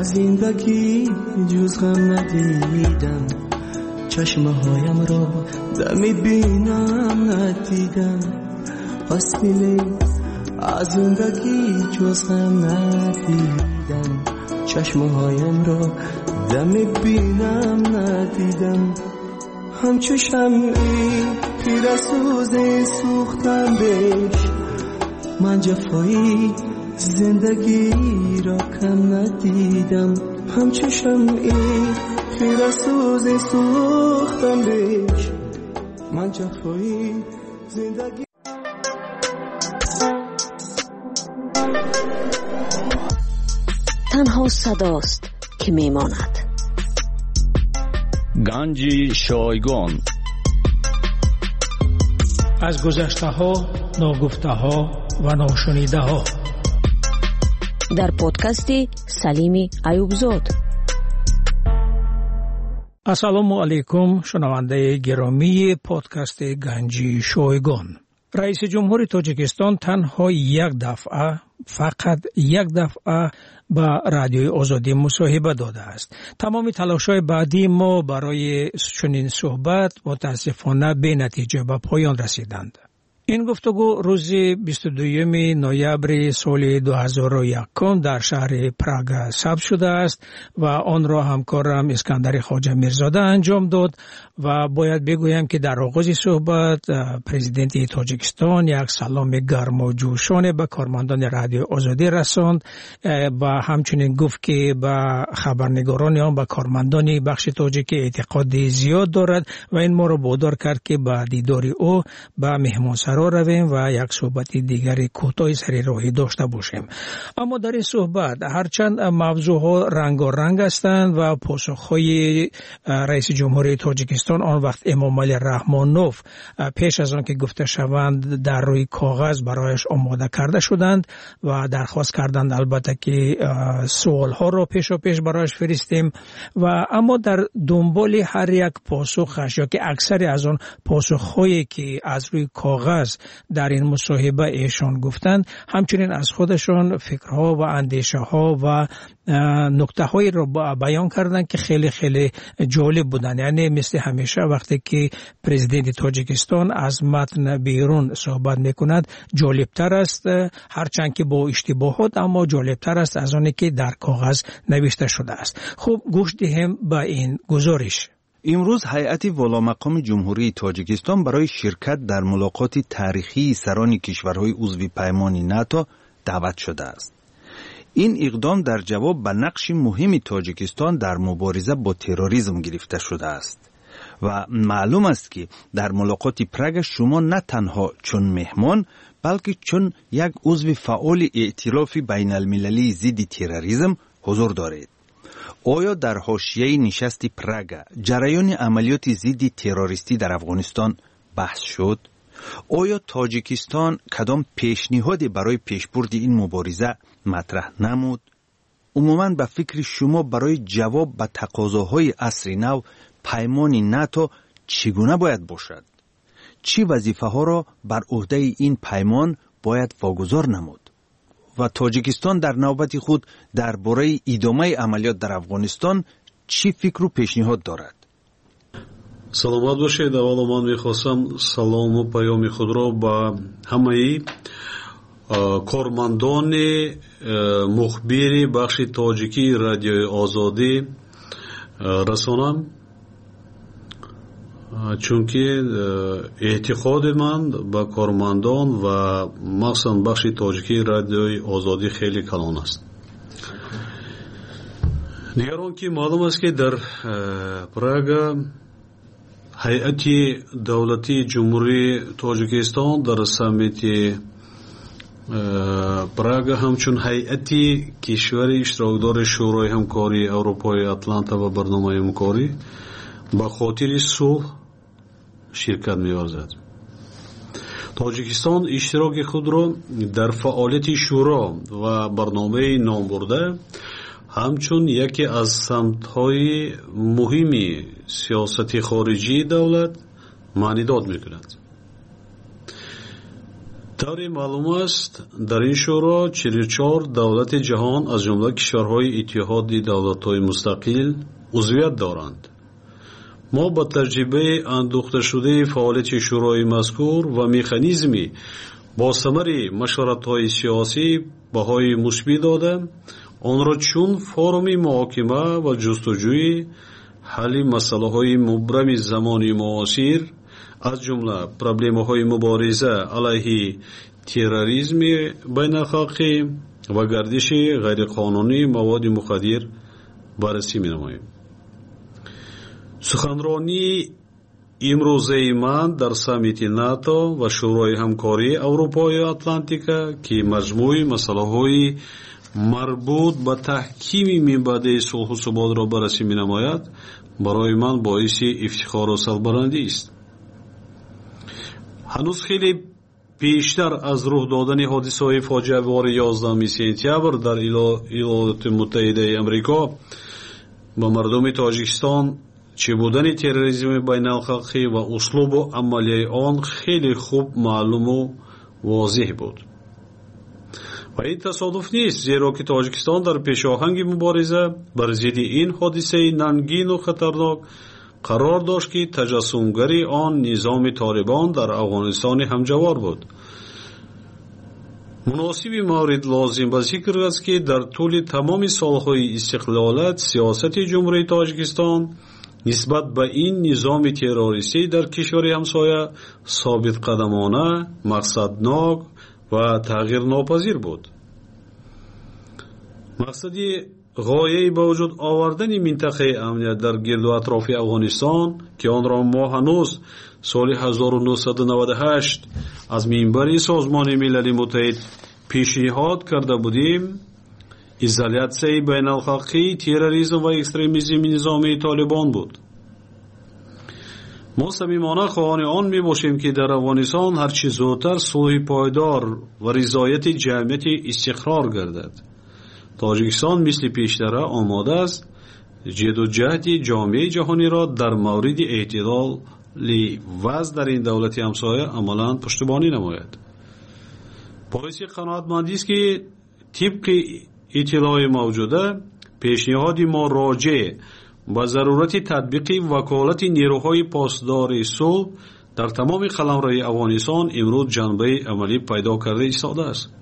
W: از زندگی جز غم ندیدم چشمه هایم را دمی بینم ندیدم فاصله از زندگی جز غم ندیدم چشمه هایم را دمی بینم ندیدم همچو شمعی پیر سوز سوختم بهش من جفایی زندگی را کم ندیدم همچو شمعی پیر سوز سوختم بهش من جفایی زندگی
O: تنها صداست که میماند.
B: گنج شایگان
P: از گذشته ها، ناگفته ها و ناشنیده ها
O: در پادکست سلیم ایوبزاد.
P: السلام علیکم شنونده گرامی پادکست گنج شایگان. رئیس جمهور تاجیکستان تنها فقط یک دفعه با رادیوی آزادی مصاحبه داده است. تمام تلاش‌های بعدی ما برای چنین صحبت متاسفانه به نتیجه به پایان رسیدند. این گفتگو روز 22 نوامبر سال 2001 در شهر پراگ ثبت شده است و آن را همکارم اسکندر خواجه میرزاده انجام داد و باید بگویم که در آغاز صحبت پرزیدنت تاجیکستان یک سلام گرم و جوشانه به کارمندان رادیو آزادی رساند و همچنین گفت که به خبرنگاران آن به کارمندان بخش تاجیک اعتقاد زیاد دارد و این ما را وادار کرد که به دیدار او به مهمانسرا رویم و یک صحبت دیگری کوتاه سر راهی داشته باشیم. اما در این صحبت هرچند موضوعها رنگارنگ هستند و پاسخهای رئیس جمهوری تاجیکستان آن وقت امام علی رحمانوف پیش از آن که گفته شوند در روی کاغذ برایش آماده کرده شدند و درخواست کردند البته که سوالها را پیش برایش فرستیم و اما در دنبال هر یک پاسخش یا که اکثر از آن پاسخهایی که از روی کاغذ در این مصاحبه ایشان گفتند همچنین از خودشان فکرها و اندیشه ها و نکته هایی را بیان کردند که خیلی خیلی جالب بودند. یعنی مثل همیشه وقتی که پرزیدنت تاجیکستان از متن بیرون صحبت میکند جالبتر است، هرچند که با اشتباهات اما جالبتر است از آنی که در کاغذ نوشته شده است. خوب گوش دهیم به این گزارش.
H: امروز هیئت والامقام جمهوری تاجیکستان برای شرکت در ملاقات تاریخی سران کشورهای عضو پیمان ناتو دعوت شده است. این اقدام در جواب به نقش مهم تاجیکستان در مبارزه با تروریسم گرفته شده است و معلوم است که در ملاقات پراگ شما نه تنها چون مهمان بلکه چون یک عضو فعال ائتلاف بین المللی ضد تروریسم حضور دارید. آیا در حاشیه نشست پراگ جریان عملیات ضد تروریستی در افغانستان بحث شد؟ آیا تاجیکستان کدام پیشنهادی برای پیشبرد این مبارزه مطرح نمود؟ عموماً به فکر شما برای جواب به تقاضاهای عصر نو پیمان ناتو چگونه باید باشد؟ چه وظیفه ها را بر عهده این پیمان باید واگذار نمود؟ و تاجیکستان در نوبت خود درباره ادامه عملیات در افغانستان چی فکر و پیشنهاد دارد؟
D: سلامت باشید. اول من میخواستم سلام و پیام خود را به همه کارمندان مخبر بخش تاجیکی رادیوی آزادی رسانم، چون که اعتقاد من به کارمندان و مخصوصا بخش تاجیکی رادیوی آزادی خیلی کلان است. دیگر که معلوم است که در پراگ هیئت دولتی جمهوری تاجیکستان در سمیت پراگ همچون هیئت کشور اشتراکدار شورای همکاری اروپای اتلانتا و برنامه همکاری به خاطر صلح شرکت می‌ورزد. تاجیکستان اشتراک خود را در فعالیت شورا و برنامه نام برده همچون یکی از سمت‌های مهمی سیاست خارجی دولت معنی داد می‌کند. طوری معلوم است در این شورا 44 دولت جهان از جمله کشورهای اتحاد دولت‌های مستقل عضویت دارند. ما با تجربه اندوخته شده فعالیت شورای مذکور و مکانیزمی با ثمر مشورت‌های سیاسی بهای مثبت داده آن را چون فورم محاکمه و جستجوی حل مسائل مبرم زمان معاصر از جمله پروبلم‌های مبارزه علیه تروریسم بین‌الخلقی و گردش غیرقانونی مواد مخدر بررسی می‌نماییم. سخنرانی امروزه من در سامیت ناتو و شورای همکاری اروپای اتلانتیکا که مجموع مسائل مربوط به تحکیم منبع صلح و ثبات را بررسی می‌نماید برای من باعث افتخار و سربلندی است. هنوز خیلی بیشتر از رخ دادن حادثه‌های فاجعه‌بار 11 سپتامبر در ایالات متحده آمریکا با مردم تاجیکستان چه بودن تروریسم بین‌الخلقی و اسلوب و عملیه آن خیلی خوب معلوم و واضح بود. و این تصادف نیست، زیرا که تاجیکستان در پیشاهنگ مبارزه بر ضد این حادثه ننگین و خطرناک قرار داشت که تجسمگری آن نظام طالبان در افغانستان همجوار بود. مناسب مورد لازم به ذکر است که در طول تمام سالهای استقلالت سیاست جمهوری تاجیکستان نسبت به این نظام تروریستی در کشور همسایه ثابت قدمانه، مقصدناک و تغییر ناپذیر بود. مقصدی غایه به وجود آوردن منطقه امنیت در گرد و اطراف افغانستان که آن را ما هنوز سال 1998 از منبر سازمان ملل متحد پیشنهاد کرده بودیم، ایزولیاسیون بین‌الخلقی تروریسم و اکستریمیسم نظامی طالبان بود. ما صمیمانه خواهان آن می باشیم که در افغانستان هرچه زودتر صلح پایدار و رضایت جمعیت استقرار گردد. تاجیکستان مثل پیشتر آماده است جدوجهد جامعه جهانی را در مورد اعتدال وضع در این دولت همسایه عملاً پشتیبانی نماید. باعث قناعتمندی است که طبق اطلاع موجوده پیشنهاد ما راجع به ضرورت تطبیق وکالت نیروهای پاسدار صلح در تمام قلمروی افغانستان امروز جنبه عملی پیدا کرده ایستاده است.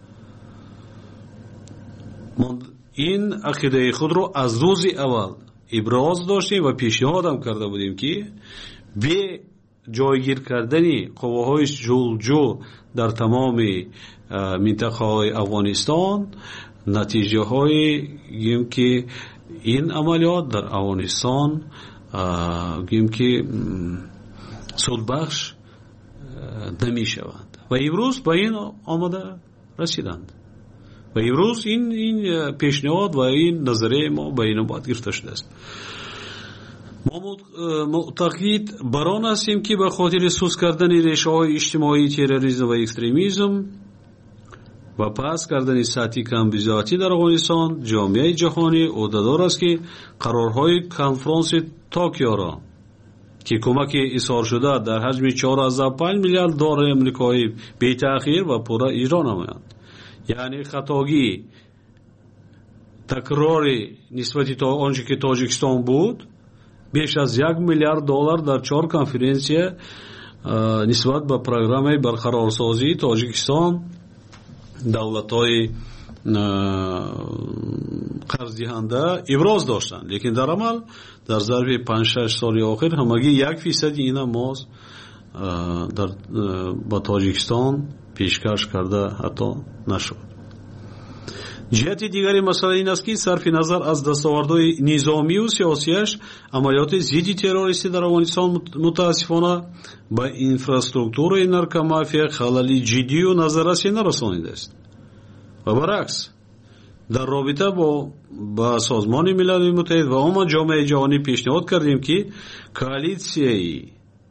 D: ما این عقیده خود را از روز اول ابراز داشتیم و پیشنهاد هم کرده بودیم که به جایگیر کردن قواهای جلجو در تمام منطقه های افغانستان نتیجه های گیم که این عملیات در افغانستان گیم که سودبخش نمی شوند و امروز به این آمده رسیدند و امروز این پیشنهاد و این نظریه ما به این باید گرفته شده است. ما معتقد بر آن هستیم که به خاطر سوس کردن ریشه های اجتماعی تروریسم و اکستریمیسم و پس کردن سطحی کمبیزاتی در افغانستان جامعه جهانی عهده‌دار است که قرارهای کنفرانس توکیو را که کمک اظهار شده در حجم 4.5 میلیارد دلار آمریکایی بی تأخیر و پورا اجرا نمایند. یعنی خطاگی تکرار نسبت تا آنچه که تاجیکستان بود بیش از 1 میلیارد دلار در 4 کنفرانسیه نسبت به پروگرام برقرارسازی تاجیکستان دولت‌های قرض دهنده ابراز داشتند، لیکن در عمل در ظرف 5-6 سال آخر همگی 1% اینا ماز در با تاجیکستان پیشکش کرده حتی نشد. جهت دیگری مسئله این است که صرف نظر از دستاوردهای نظامی و سیاسیش عملیات ضد تروریستی در افغانستان متاسفانه به اینفراستراکچور نارکومافیا خلل جدی و نظررسی نرسانیده است و برعکس در رابطه با سازمان ملل متحد و عموم جامعه جهانی پیشنهاد کردیم که کوالیسیای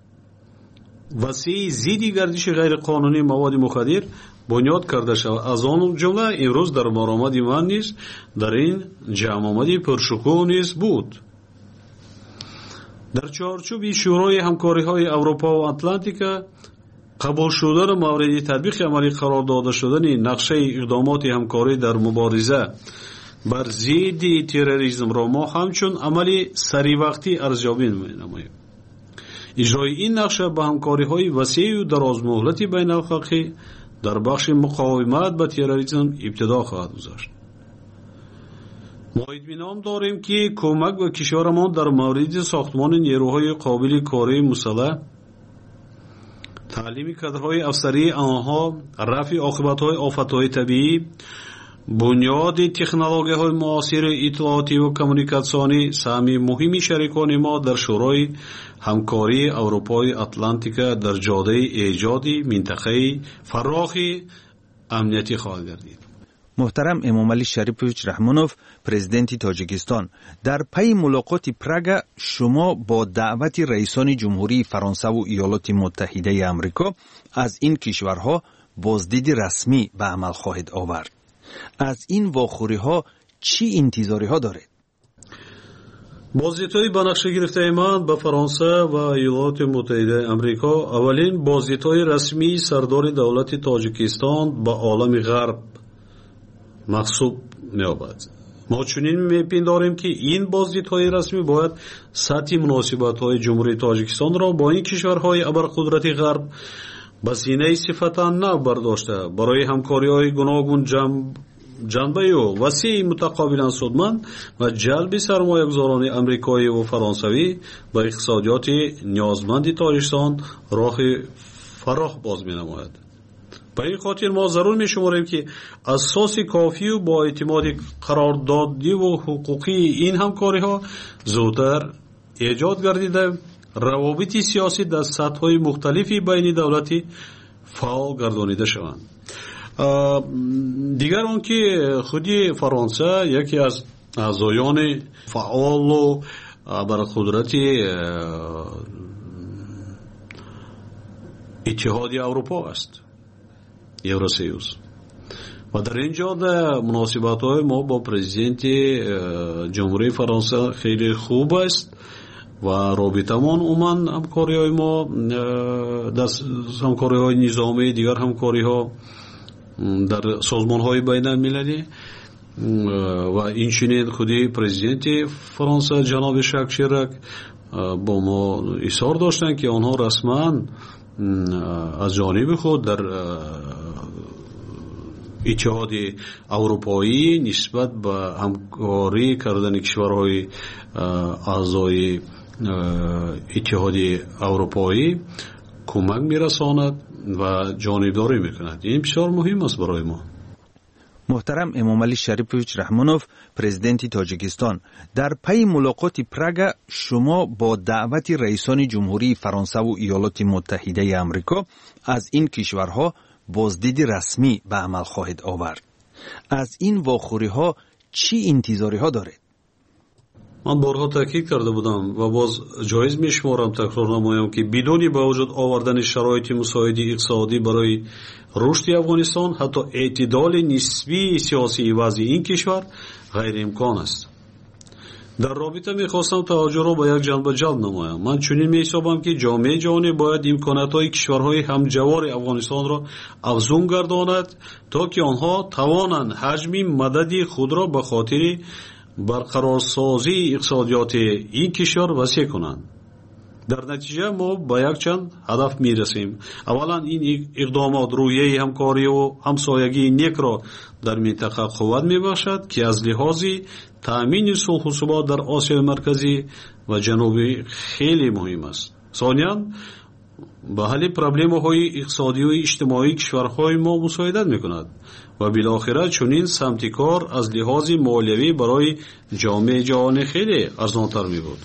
D: وسیع ضد گردش غیر قانونی مواد مخدر بنیاد کرده شود. از آن جمله امروز در برآمد من نیز در این جمع آمدی پرشکوه نیز بود. در چارچوب شورای همکاری های اروپا و اتلانتیکا قبول شدن مورد تطبیق عملی قرار داده شدن نقشه اقدامات همکاری در مبارزه بر ضد تروریسم را ما همچون عملی سری وقتی ارزیابی می‌نماییم. اجرای این نقشه به همکاری‌های وسیع و درازمهلتی بین الخلقی در بخش مقاومت به تروریسم ابتدا خواهد گذاشت. ما اطمینان داریم که کمک به کشورمان در مورد ساختمان نیروهای قابل کاری مسلح، تعلیم کادرهای افسری آنها، رفع عاقبت‌های آفت‌های طبیعی، بنیاد تکنولوژی‌های معاصر اطلاعاتی و کمیونیکاسیونی سهم مهمی شریکان ما در شورای همکاری اروپای اتلانتیک در جاده ایجاد منطقه فراخ امنیتی خواهد گردید.
H: محترم امامعلی شریفویچ رحمانوف، پرزیدنت تاجیکستان، در پی ملاقات پراگ شما با دعوت رئیسان جمهوری فرانسه و ایالات متحده آمریکا از این کشورها بازدید رسمی به عمل خواهید آورد. از این واخوری‌ها چی انتظاری‌ها دارید؟
D: بازدیدهای به نقشه گرفته من به فرانسه و ایالات متحده آمریکا اولین بازدیدهای رسمی سردار دولت تاجیکستان به عالم غرب محسوب می‌یابد. ما چنین می‌پنداریم که این بازدیدهای رسمی باید سطح مناسبت‌های جمهوری تاجیکستان را با این کشورهای ابرقدرت غرب به سینه صفتا نو برداشته برای همکاری‌های گوناگون جنبه و وسیع متقابلا سودمند و جلب سرمایه‌گذاران آمریکایی و فرانسوی به اقتصادیات نیازمند تاجیکستان راه فراخ باز می‌نماید. به این خاطر ما ضرور می‌شماریم که اساس کافی و با اعتماد قراردادی و حقوقی این همکاری‌ها زودتر ایجاد گردیده روابط سیاسی در سطح‌های مختلفی بین دولتی فعال گردانیده شوند. دیگر اون که خودی فرانسه یکی از اعضایان فعال و ابرقدرت اتحاد اروپا است، یوراسیوس، و در اینجا مناسبت‌های ما با پرزیدنت جمهوری فرانسه خیلی خوب است و رابطه‌مان عموماً همکاری‌های ما در همکاری‌های نظامی، دیگر همکاری‌ها در سازمان‌های بین‌المللی و این چنین خودی پرزیدنت فرانسه جناب ژاک شیراک با ما اصرار داشتند که آنها رسما از جانب خود در اتحاد اروپایی نسبت به همکاری کردن کشورهای اعضای اتحاد اروپایی کمک میرساند و جانبداری میکند. این بسیار مهم است برای ما.
H: محترم امامعلی شریفویچ رحمانوف، پرزیدنت تاجیکستان، در پی ملاقات پراگ شما با دعوت رئیسان جمهوری فرانسه و ایالات متحده آمریکا از این کشورها بازدید رسمی به عمل خواهید آورد. از این واخوری‌ها چی انتظاری‌ها دارید؟
D: من بارها تاکید کرده بودم و باز جایز میشمارم تکرار نمایم که بدون با وجود آوردن شرایط مساعد اقتصادی برای رشد افغانستان حتی اعتدال نسبی سیاسی وضع این کشور غیر امکان است. در رابطه میخواستم توجه را به یک جنبه جلب نمایم. من چنین میحسابم که جامعه جهانی باید امکانات‌های کشورهای همجوار افغانستان را افزون گرداند تا که آنها توانند حجم مدد خود را به خاطر برقرارسازی اقتصادیات این کشور وسیع کنند. در نتیجه ما به یک چند هدف میرسیم. اولا این اقدامات رویه همکاری و همسایگی نیک را در منطقه قوت میبخشد که از لحاظ تامین صلح و ثبات در آسیا مرکزی و جنوبی خیلی مهم است. ثانیاً به حل پرابلم‌های اقتصادی و اجتماعی کشورهای ما مساعدت میکند و بالاخره چنین سمت کار از لحاظ مالیوی برای جامعه جهانی خیلی ارزان‌تر میبود.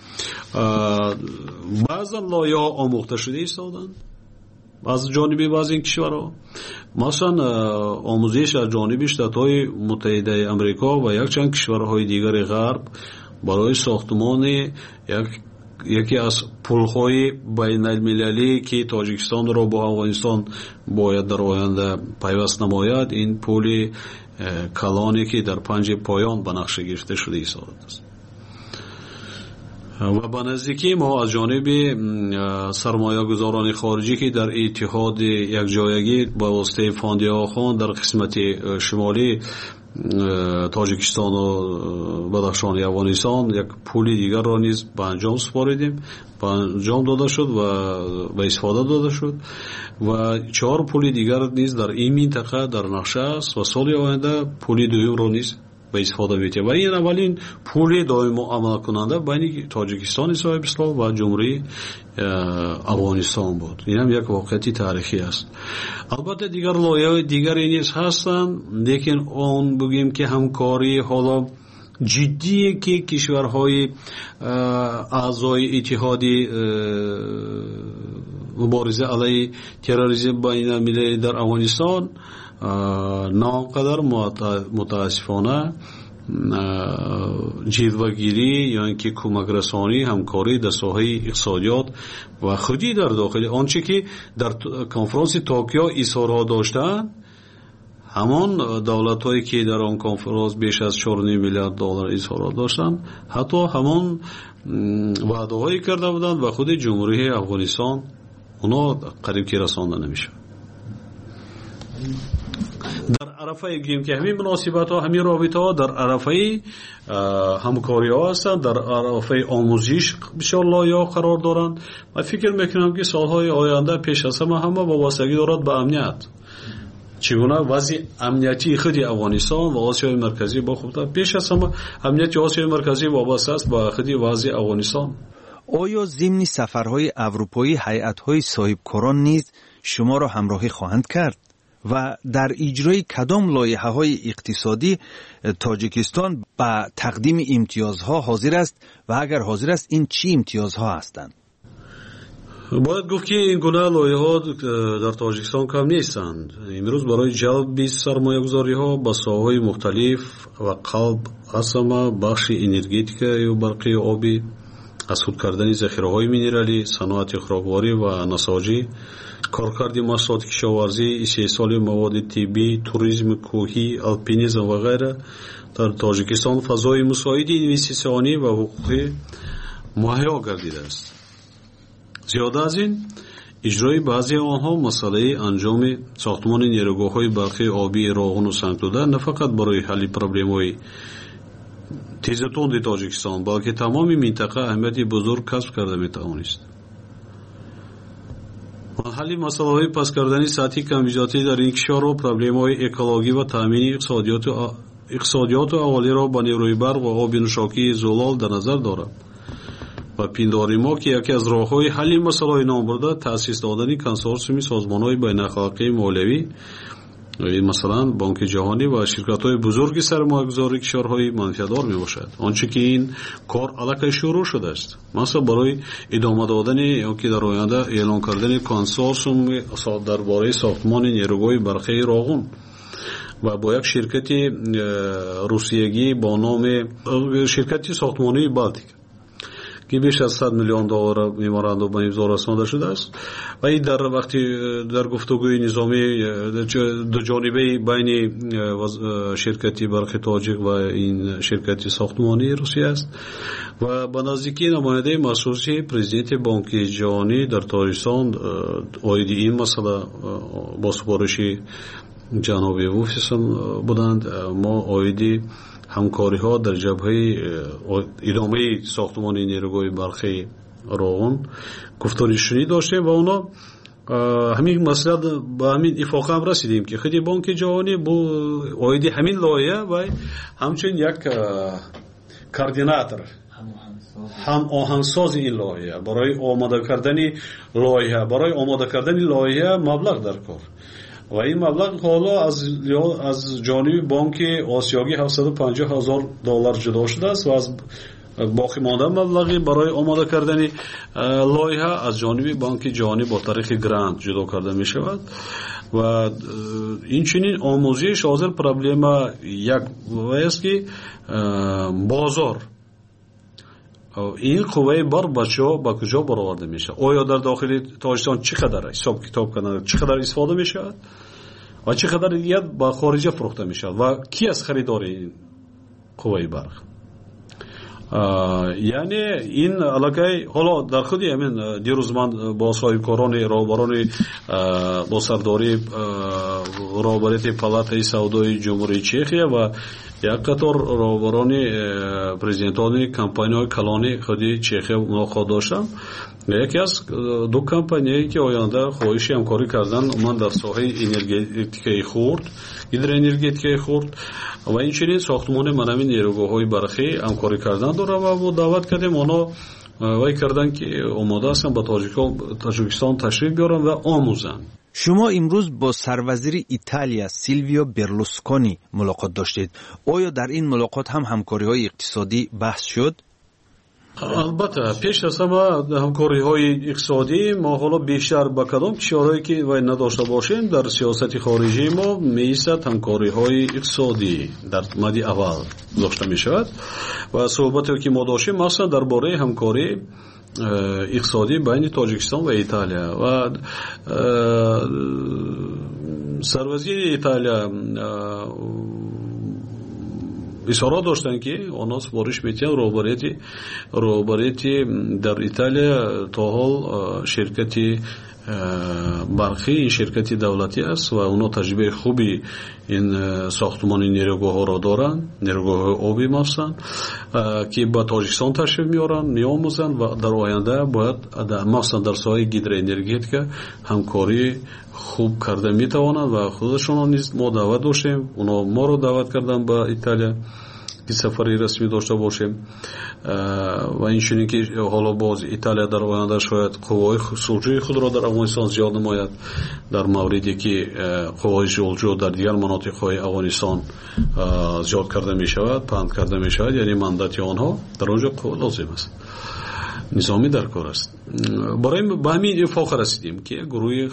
D: بعضا لایه‌ها آموخته شده ایستادند از جانب بعضی کشورها، مثلا آموزش از جانب شتات‌های متحده آمریکا و یک چند کشورهای دیگر غرب برای ساختمان یکی از پل‌های بین المللی که تاجیکستان را با افغانستان باید در آینده پیوست نماید. این پل کلانی که در پنج پایان به نقشه گرفته شده ایستاده است. و به نزدیکی ما از جانب سرمایه گذاران خارجی که در اتحاد یکجایگی با واسطه فاندی آخان در قسمت شمالی تاجیکستان و بدخشان افغانستان یک پولی دیگر را نیز به انجام سپاریدیم، به انجام داده شد و به استفاده داده شد و 4 پولی دیگر نیز در این منطقه در نقشه است و سال آینده پولی دوم را نیز به استفاده می‌تیم و این اولین پول دائم عمل کننده بین تاجیکستان صاحب اسلام و جمهوری افغانستان بود. این هم یک واقعیت تاریخی است. البته دیگر لایه‌های دیگری نیز هستند، لیکن اون بگیم که همکاری حالا جدی که کشورهای اعضای اتحادی مبارزه علیه تروریسم بین المللی در افغانستان ناقدر متاسفانه جلوه‌گیری یا اینکه کمک رسانی همکاری در ساحه اقتصادیات و خودی در داخل آنچه که در کنفرانس توکیو اظهارها داشتند، همان دولت‌هایی که در آن کنفرانس بیش از 4.5 میلیارد دلار اظهارات داشتند حتی همان وعده‌هایی کرده بودند و خود جمهوری افغانستان اونا قریب که رسانده نمیشه. در عرفه گیم که همین مناسبت ها همین رابطه ها در عرفه همکاری ها هستند، در عرفه آموزش بسیار لایق قرار دارند. من فکر میکنم که سالهای آینده پیش از همه وابستگی دارد به امنیت، چگونه وضع امنیتی خود افغانستان و آسیای مرکزی با خود پیش از همه امنیت آسیای مرکزی وابسته است به خود وضع افغانستان.
H: آیا ضمن سفرهای اروپایی هیئت‌های صاحبکاران نیز شما را همراهی خواهند کرد و در اجرای کدام لایحه‌های اقتصادی تاجیکستان به تقدیم امتیازها حاضر است و اگر حاضر است این چی امتیازها هستند؟
D: باید گفت که این گونه لایحه‌ها در تاجیکستان کم نیستند. امروز برای جلب سرمایه‌گذاری‌ها به ساحه‌های مختلف و قلب اصلا بخش انرژتیک و برقی آبی، از خود کردن ذخیره‌های مینرالی، صنعت خوراکواری و نساجی، کارکرد محصولات کشاورزی، استحصال مواد طبی، توریسم کوهی، الپینیسم و غیره در تاجیکستان فضای مساعد اینوستیسیونی و حقوقی مهیا گردیده است. زیاده از این اجرای بعضی آنها مسئله انجام ساختمان نیروگاه‌های برقی آبی راغون و سنگدوده نه فقط برای حل پروبلم‌های تیزتوند تاجیکستان بلکه تمام منطقه اهمیت بزرگ کسب کرده می‌توانست. حل مسائل پس کردن سطحی کمیجاتی در این کشور و پروبلم‌های اکولوژی و تامین اقتصادیات اولیه را با نیروی برق و آب نوشاکی زلال در نظر دارد و پنداری ما که یکی از راه‌های حل مسائل نام برده تأسیس دادن کنسورسیوم سازمان‌های بین‌اخلاقی مولوی، مثلا بانک جهانی و شرکت‌های بزرگ سرمایه‌گذاری کشورهای منفعت‌دار میباشد. آنچه که این کار علاقه شروع شده است، مثلا برای ادامه دادن یا که در آینده اعلان کردن کنسورسیوم درباره ساختمان نیروگاه برقی راغون و با یک شرکت روسیه‌ای با نام شرکت ساختمانی بالتیک که بیش از 100 میلیون دلار ممورندوم به امضا رسانده شده است و این در وقتی در گفتگوی نظامی دو جانبه بین شرکتی برق تاجیک و این شرکتی ساختمانی روسیه است و به نزدیکی نماینده مخصوصی پرزیدنت بانک جهانی در تاجیکستان آید این مسئله با سپارش جناب ووفیسم بودند. ما آیدی همکاری ها در جبهه ادامه ساختمان نیروگاه برقی راغون گفتاری شنی داشتیم و اونا همین مسئله به همین اتفاق هم رسیدیم که خیلی بانک جهانی با آیدی همین لایحه و همچنین یک کوردیناتور هم آهنگساز این لایحه برای آماده کردن لایحه مبلغ در کار و این مبلغ حالا از جانب بانک آسیایی 750,000 دلار جدا شده است و از باقی مانده مبلغی برای آماده کردن لایحه از جانب بانک جهانی با طریق گرانت جدا کرده می شود و این چنین آموزش حاضر پروبلم یک است که بازار این قوه بر بچه‌ها با کجا برآورده میشه؟ آیا در داخل تاجیکستان چقدر حساب کتاب کنند، چقدر استفاده میشه و چقدر دیگه با خارجه فروخته میشه و کی از خریدار این قوه برق؟ یعنی این علاقه حالا در خود همین دیروز من با صاحبکاران راهبران با سرداری راهبری پالاتای سودای جمهوری چخیا و یک قطار راهبران پرزیدنتان کمپانی‌های کلان خودی چخیا ملاقات داشتم. یکی از دو کمپانی که آینده خواهش همکاری کردن من در ساحه انرژتیک خرد هیدروانرژتیک خرد و اینچنین ساختمان منابع نیروگاه‌های برقی همکاری کردن داره و ما دعوت کردیم اونا وای کردن که آماده هستن با تاجیکستان تشریف بیارن و آموزن.
H: شما امروز با سروزیر ایتالیا سیلویو برلوسکونی ملاقات داشتید. آیا در این ملاقات هم همکاری‌های اقتصادی بحث شد؟
D: البته پیش از همه همکاری‌های اقتصادی ما حالا بیشتر با کدام کشورهایی که وای نداشته باشیم در سیاست خارجی ما می‌ایستد همکاری‌های اقتصادی در مد اول داشته می‌شود و صحبتی که ما داشتیم مثلا درباره همکاری اقتصادی بین تاجیکستان و ایتالیا و سروزیر ایتالیا اصرار داشتن که اونا سفارش میتین روبریتی در ایتالیا تا حال شرکتی برقی این شرکتی دولتی است و اونا تجربه خوبی این ساختمان نیروگاه ها را دارن، نیروگاه آبی مخصوصا که با تاجیکستان تشریف میارن میآموزن و در آینده باید مخصوصا در ساحه هیدروانرژتیک همکاری خوب کرده میتوانند و خودشون نیز ما دعوت داشتیم، اونا ما رو دعوت کردن با ایتالیا که سفری رسمی داشته باشیم و اینچنین که حالا باز ایتالیا در آینده شاید قوای صلحجویی خود را در افغانستان زیاد نماید در موردی که قوای صلحجو در دیگر مناطق‌های افغانستان زیاد کرده می شود، پند کرده می شود، یعنی مندت آنها در آنجا لازم است، نظامی در کار است. برای به همین فاخر رسیدیم که گروه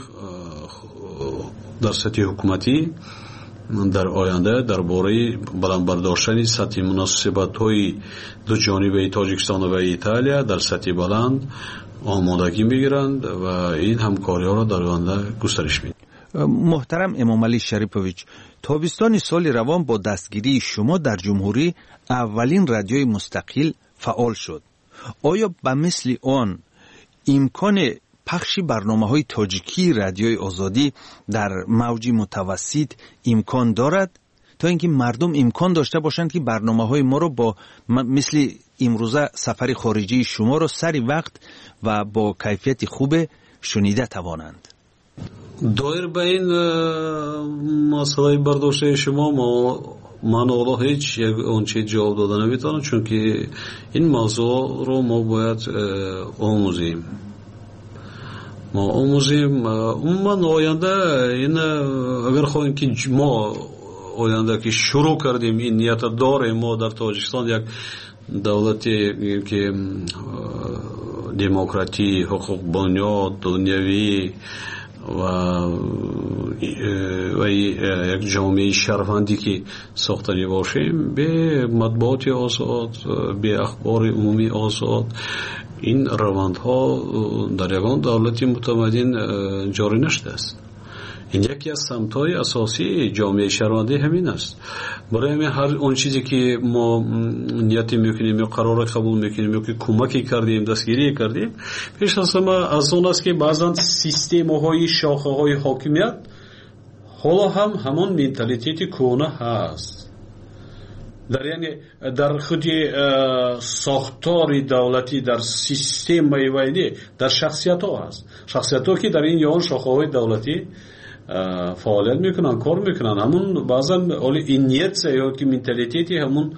D: در سطح حکومتی در آینده درباره بلند برداشتن سطح مناسبت‌های دو جانبه تاجیکستان و ایتالیا در سطح بلند آمادگی می‌گیرند و این همکاری‌ها را در آینده گسترش می‌دهند.
H: محترم امامعلی شریفویچ، تابستان سال روان با دستگیری شما در جمهوری اولین رادیوی مستقل فعال شد. آیا به مثل آن امکان پخش برنامه‌های تاجیکی رادیوی آزادی در موج متوسط امکان دارد تا اینکه مردم امکان داشته باشند که برنامه‌های ما رو با مثل امروزه سفر خارجی شما رو سری وقت و با کیفیت خوب شنیده توانند؟
D: دایر به این مسئله برداشته شما من اولا هیچ اونچه جواب داده نمیتونم، چون که این موضوع رو ما باید آموزیم. من آینده این اگر خواهیم که ما آینده که شروع کردیم این نیت داریم ما در تاجیکستان یک دولتی که دموکراتی، حقوق بنیاد، دنیوی و یک جامعه شهروندی که ساختنی باشیم به مطبوعات آزاد، به اخبار عمومی آزاد، این روندها در یگان دولت متمدن جاری نشده است. این یکی از سمت‌های اساسی جامعه شهروندی همین است. برای همین هر اون چیزی که ما نیت میکنیم یا قرار قبول میکنیم یا که کمکی کردیم، دستگیری کردیم، پیش از همه از اون است که بعضا سیستم‌های شاخه‌های حاکمیت حالا هم همون منتالیتی کهنه هست. در خود ساختار دولتی در سیستم میوانی در شخصیت ها هست، شخصیت ها که در این یان شاخه های دولتی فعالیت میکنن، کار میکنن، همون بعضا این نیت یا که منتالیتی همون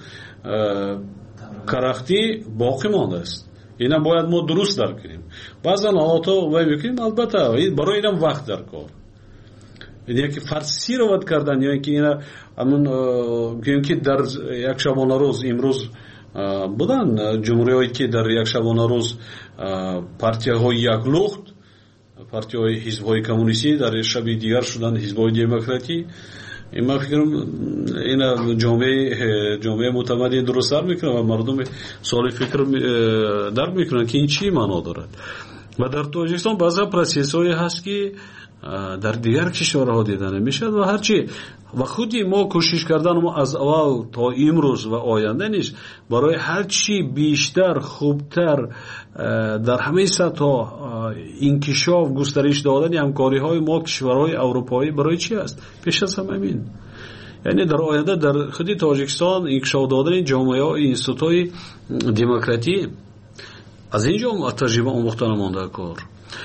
D: کرختی باقی مانده است. اینا باید ما درست درک کنیم. بعضا حالات ها وای میکنیم، البته برای اینم وقت در کار، یعنی که فرسی رو واد کردن یا اینکه اینا همون که در یک شبانه روز امروز بودن جمهوری‌هایی که در یک شبانه روز پارتی‌های یک لخت، پارتی‌های حزب‌های کمونیستی در شب دیگر شدن حزب‌های دموکراتی. این من فکرم این جامعه متمدن درست در میکنه و مردم سوال فکر در میکنن که این چی معنا دارد. و در تاجیکستان بعضا پروسس‌هایی هست که در دیگر کشورها دیدن میشد و هرچی و خودی ما کوشش کردن ما از اول تا امروز و آینده نیست برای هر چی بیشتر خوبتر در همه سطح انکشاف گسترش دادن همکاری های ما کشورهای اروپایی برای چی است؟ پیش از همه این یعنی در آینده در خود تاجیکستان انکشاف دادن جامعه های اینستیتوت های دموکراتی از اینجا تجربه آموختن مانده کار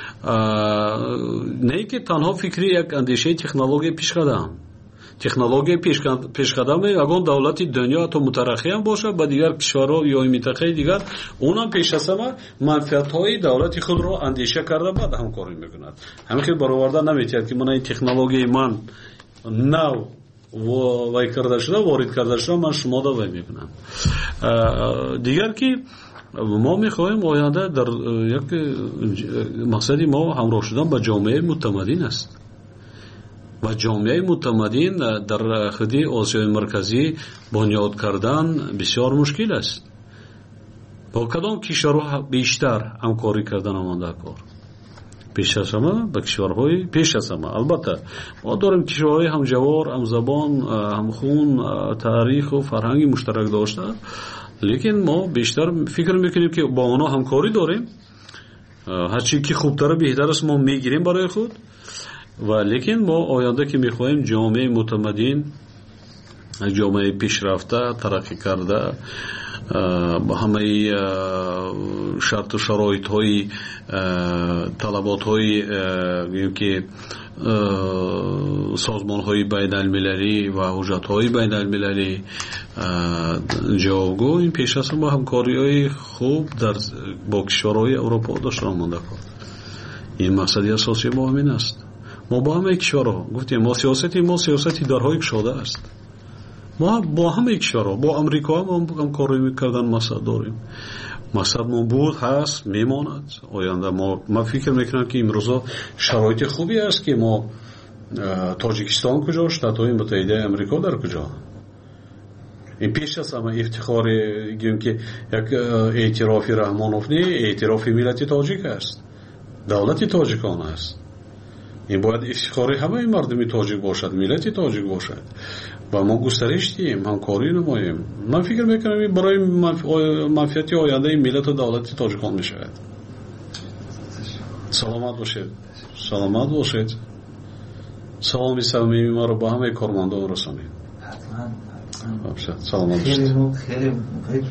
D: نه که تنها فکری یک اندیشه تکنولوژی پیشقدم تکنولوژی پیشقدم یگان دولت دنیا تو مترقی هم باشه با دیگر کشورها یا منطقه دیگر اونم پیش از همه منفعت های دولت خود رو اندیشه کرده بعد همکاری میکند همین که برآورده نمیتید که من این تکنولوژی من نو وای کرده شده وارد کرده شده من شما دا وای میکنم دیگر که ما میخواهیم آینده در یک مقصدی ما همراه شدن با جامعه متمدن است و جامعه متمدن در خودی آسیای مرکزی بنیاد کردن بسیار مشکل است با کدام کشورها بیشتر همکاری کردن آمانده کار پیش از همه با کشورهای پیش از همه البته ما داریم کشورهای همجوار همزبان همخون تاریخ و فرهنگی مشترک داشته لیکن ما بیشتر فکر میکنیم که با اونا همکاری داریم هرچی که خوبتر بهتر است ما میگیریم برای خود و لیکن ما آینده که میخواهیم جامعه متمدن جامعه پیشرفته ترقی کرده با همه شرط و شرایط های طلبات های که سازمان های بین المللی و حجت های بین المللی جاگو این پیش از ما همکاری های خوب در با کشورهای اروپا داشته آمده کرد این مقصدی اساسی ما همین است ما با همه کشورها گفتیم ما سیاستی درهای کشاده است ما با همه کشورها با امریکا هم همکاری میکردن مقصد داریم مقصد ما بود هست میماند آینده ما فکر میکنم که امروزا شرایط خوبی است که ما تاجیکستان کجا شتات‌های متحده امریکا در کجا این پیش از همه افتخار گیم که یک اعتراف رحمانوف نه اعتراف ملت تاجیک است دولت تاجیکان است این باید افتخار همه مردم تاجیک باشد ملت تاجیک باشد و ما گسترش دیم همکاری نماییم من فکر میکنم برای منفعت آینده ملت و دولت تاجیکان میشود سلامت باشید سلامی صمیمی ما رو با همه کارمندان رسانید سلامت باشید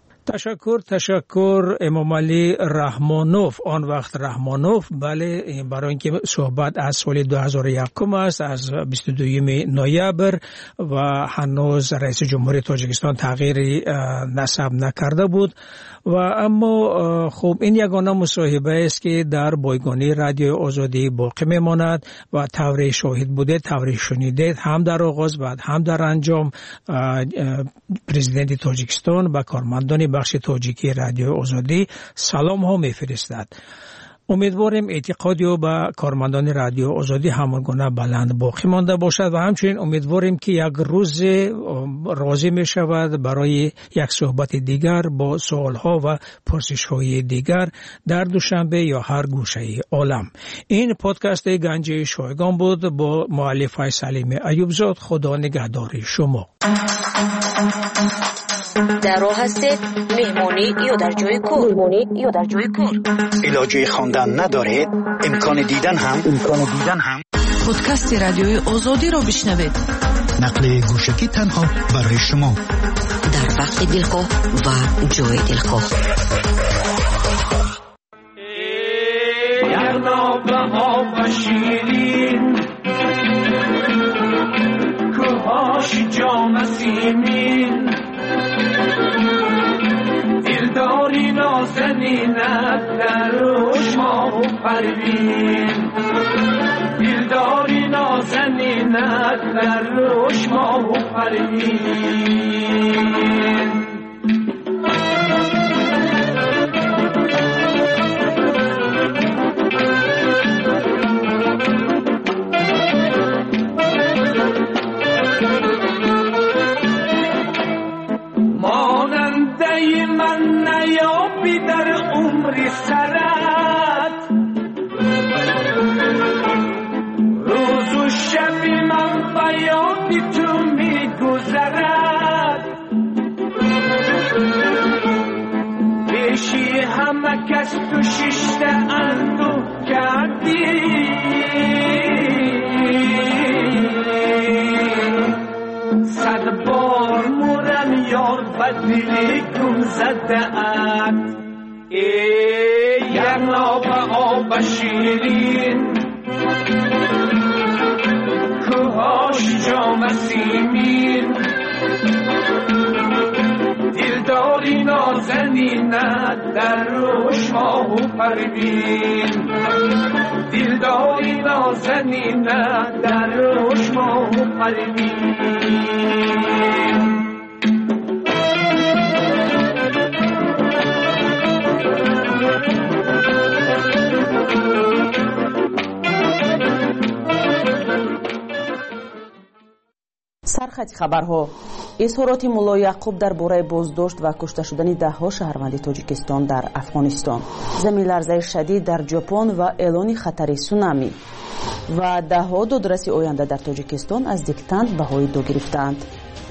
P: تشکر امام علی رحمانوف آن وقت رحمانوف بله برای اینکه صحبت از سال 2001 است از 22 نوامبر و هنوز رئیس جمهوری تاجیکستان تغییری نسب نکرده بود و اما خب این یگانه مصاحبه است که در بایگانی رادیو آزادی باقی میماند و طوری شاهد بوده طوری شنیده هم در آغاز بعد هم در انجام پرزیدنت تاجیکستان و کارمندان بخش تاجیکی رادیو آزادی سلام ها میفرستد. امیدواریم اعتقادی و به کارمندان رادیو آزادی همانگونه بلند باقی مانده باشد و همچنین امیدواریم که یک روز راضی می شود برای یک صحبت دیگر با سوالها و پرسش‌های دیگر در دوشنبه یا هر گوشه عالم. این پادکست گنج شایگان بود با مؤلف سلیم ایوبزاد. خدا نگهدار شما.
O: در راه هستید مهمانی یا در جای کار
M: علاجه خواندن ندارید امکان دیدن هم
G: پادکست رادیوی آزادی را بشنوید
M: نقل گوشکی تنها برای شما
O: در وقت دلخواه و جای دلخواه
C: یعنابها و شیرین کوهاش جام سیمین دلداری نازنینت در روش ماه و پروین دلداری نازنینت در روش ماه و پروین سرت روز و شبی من بیادی تو میگذرد پیشی همه کس تو ششته اندوه کردی صد بار مرم یار بدلی کن زده‌ات ای یغنا به آب شیرین کوهاش جام سیمین دلداری نازنینت در روش ماه و پروین دلداری نازنینت در روش ماه و پروین
A: سرخط خبرها اظهارات ملا یعقوب در باره بازداشت و کشته شدن ده‌ها شهروند تاجیکستان در افغانستان، زمین‌لرزه شدید در ژاپن و اعلان خطر سونامی و ده‌ها دادرسی آینده در تاجیکستان از دیکتاند بهای دو گرفتند.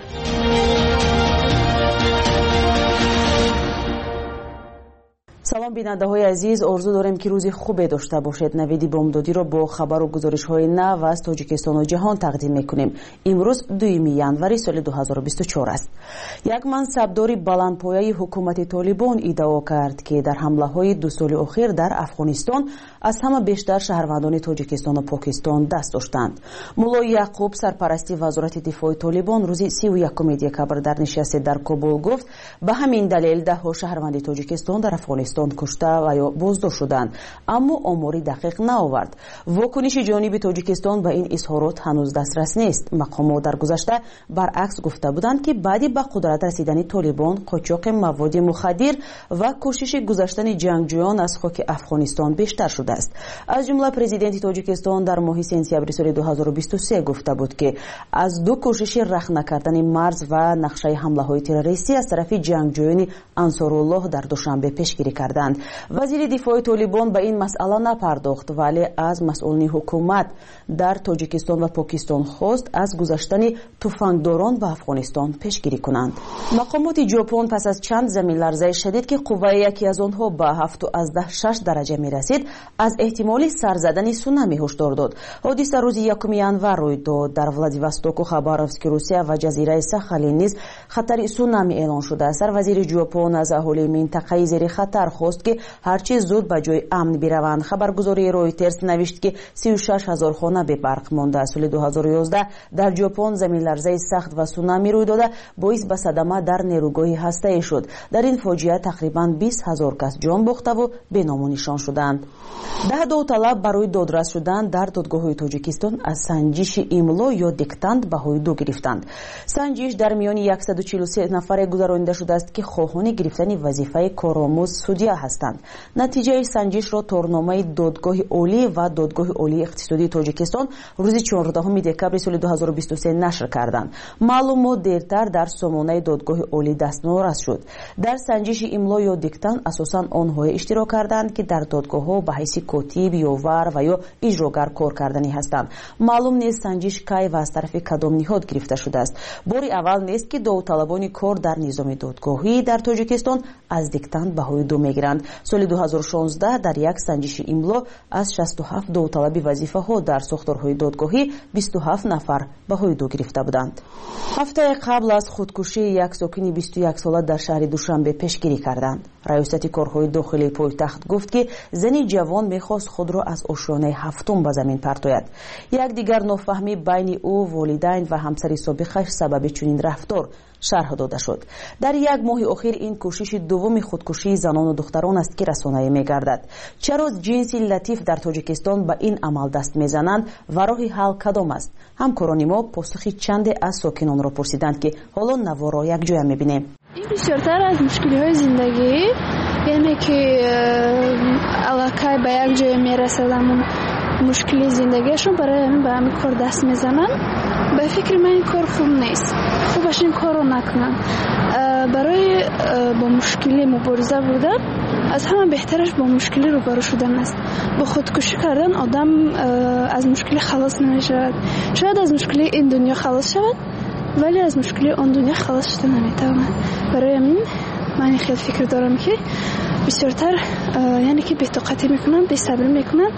A: سلام بیننده های عزیز، آرزو داریم که روزی خوبی داشته باشید. نوید بامدادی را با خبر و گزارش های نو از تاجیکستان و جهان تقدیم میکنیم. امروز 2 ینوری سال 2024 است. یک منصبدار بلندپایه حکومت طالبان ادعا کرد که در حمله های 2 سال اخیر در افغانستان از همه بیشتر شهروندان تاجیکستان و پاکستان دست داشتند. ملا یعقوب سرپرستی وزارت دفاع طالبان روز 31 دکبر در نشست در کابل گفت به همین دلیل ده‌ها شهروند تاجیکستان در افغانستان کشته و یا بازداشت شدند، اما آماری دقیق نآورد. واکنش جانب تاجیکستان به این اظهارات هنوز دسترس نیست. مقامات در گذشته برعکس گفته بودند که بعد به قدرت رسیدن طالبان قاچاق مواد مخدر و کوشش گذشتن جنگجویان از خاک افغانستان بیشتر شده است. از جمله پرزیدنت تاجیکستان در ماه سپتامبر سال 2023 گفته بود که از 2 کوشش رخنه کردن مرز و نقشه حمله های تروریستی از طرف جنگجویان انصارالله در دوشنبه پیشگیری کردند. وزیر دفاع طالبان به این مسئله نپرداخت، ولی از مسئولین حکومت در تاجیکستان و پاکستان خواست از گذشتن تفنگداران به افغانستان پیشگیری کنند. مقامات ژاپن پس از چند زمین‌لرزه شدید که قوه یکی از آنها به 7.6 درجه می رسید از احتمال سر زدن سونامی هشدار داد. حادثه روز 1 ینور روی داد. در ولادیواستوک و خباروفسک روسیه و جزیره ساخالین نیز خطر سونامی اعلان شده است. وزیر ژاپن از اهالی منطقه زیر خطر خواست که هرچی زود به جای امن بروند. خبرگزاری رویترز نوشت که 36,000 خانه به برق مانده. سال 2011 در ژاپن زمین‌لرزه سخت و سونامی روی داده باعث به صدمه در نیروگاه هسته‌ای شد. در این فاجعه تقریباً 20,000 کس جان باخته و به نام و نشان شدند. 10 داوطلب برای دادرس شدن در دادگاه‌های تاجیکستان از سنجش املا یا دیکتاند بهای 2 گرفتند. سنجش در میان 143 نفر گذرانده شده است که خواهان گرفتن وظیفه کارآموز سودیا هستند. نتیجه سنجش را تورنامه دادگاه عالی و دادگاه عالی اقتصادی تاجیکستان روز 14 دکبر سال 2023 نشر کردند. معلومات دیرتر در سامانه دادگاه عالی دستنوارس شد. در سنجش املا یا دیکتاند اساساً آنها اشتراک کردند که در دادگاه‌ها به حیث کاتب، یاور و یا اجراگر کار کردنی هستند. معلوم نیست سنجش کی و از طرف کدام نهاد گرفته شده است. باری اول نیست که داوطلبان کار در نظام دادگاهی در تاجیکستان از دیکتاند بهای 2 میگیرند. سال 2016 در یک سنجش املا از 67 داوطلب وظیفه ها در ساختارهای دادگاهی 27 نفر بهای 2 گرفته بودند. هفته قبل از خودکشی یک ساکن 21 ساله در شهر دوشنبه پیشگیری کردند. ریاست کارهای داخلی پایتخت گفت که زنی جوان میخواست خود را از آشیانه هفتم به زمین پرتاید. یک دیگر نافهمی بین او، والدین و همسر سابقش سبب چنین رفتار شرح داده شد. در یک ماه اخیر این کوشش دوم خودکشی زنان و دختران است که رسانه‌ای می‌گردد. چرا جنس لطیف در تاجیکستان به این عمل دست می‌زنند و راه حل کدام است؟ همکاران ما پاسخی چند از ساکنان را پرسیدند که حالا نوا را یک جای می‌بینیم.
E: این بسیارتر از مشکل‌های زندگی، یعنی که علاقه به یک جای می‌رسدن مشکلی زندگیشون برای همین به همین کار دست میزنن. به فکر من این کار خوب نیست. خوبش این کار رو نکنن. برای با مشکلی مبارزه بوده از همه بهترش با مشکلی روبرو شدن است. با خودکشی کردن آدم از مشکلی خلاص نمیشود. شاید از مشکلی این دنیا خلاص شود ولی از مشکلی آن دنیا خلاص شده نمیتواند. برای همین من خیلی فکر دارم که بسیارتر یعنی که بی‌طاقتی میکنن، بی‌صبری میکنن،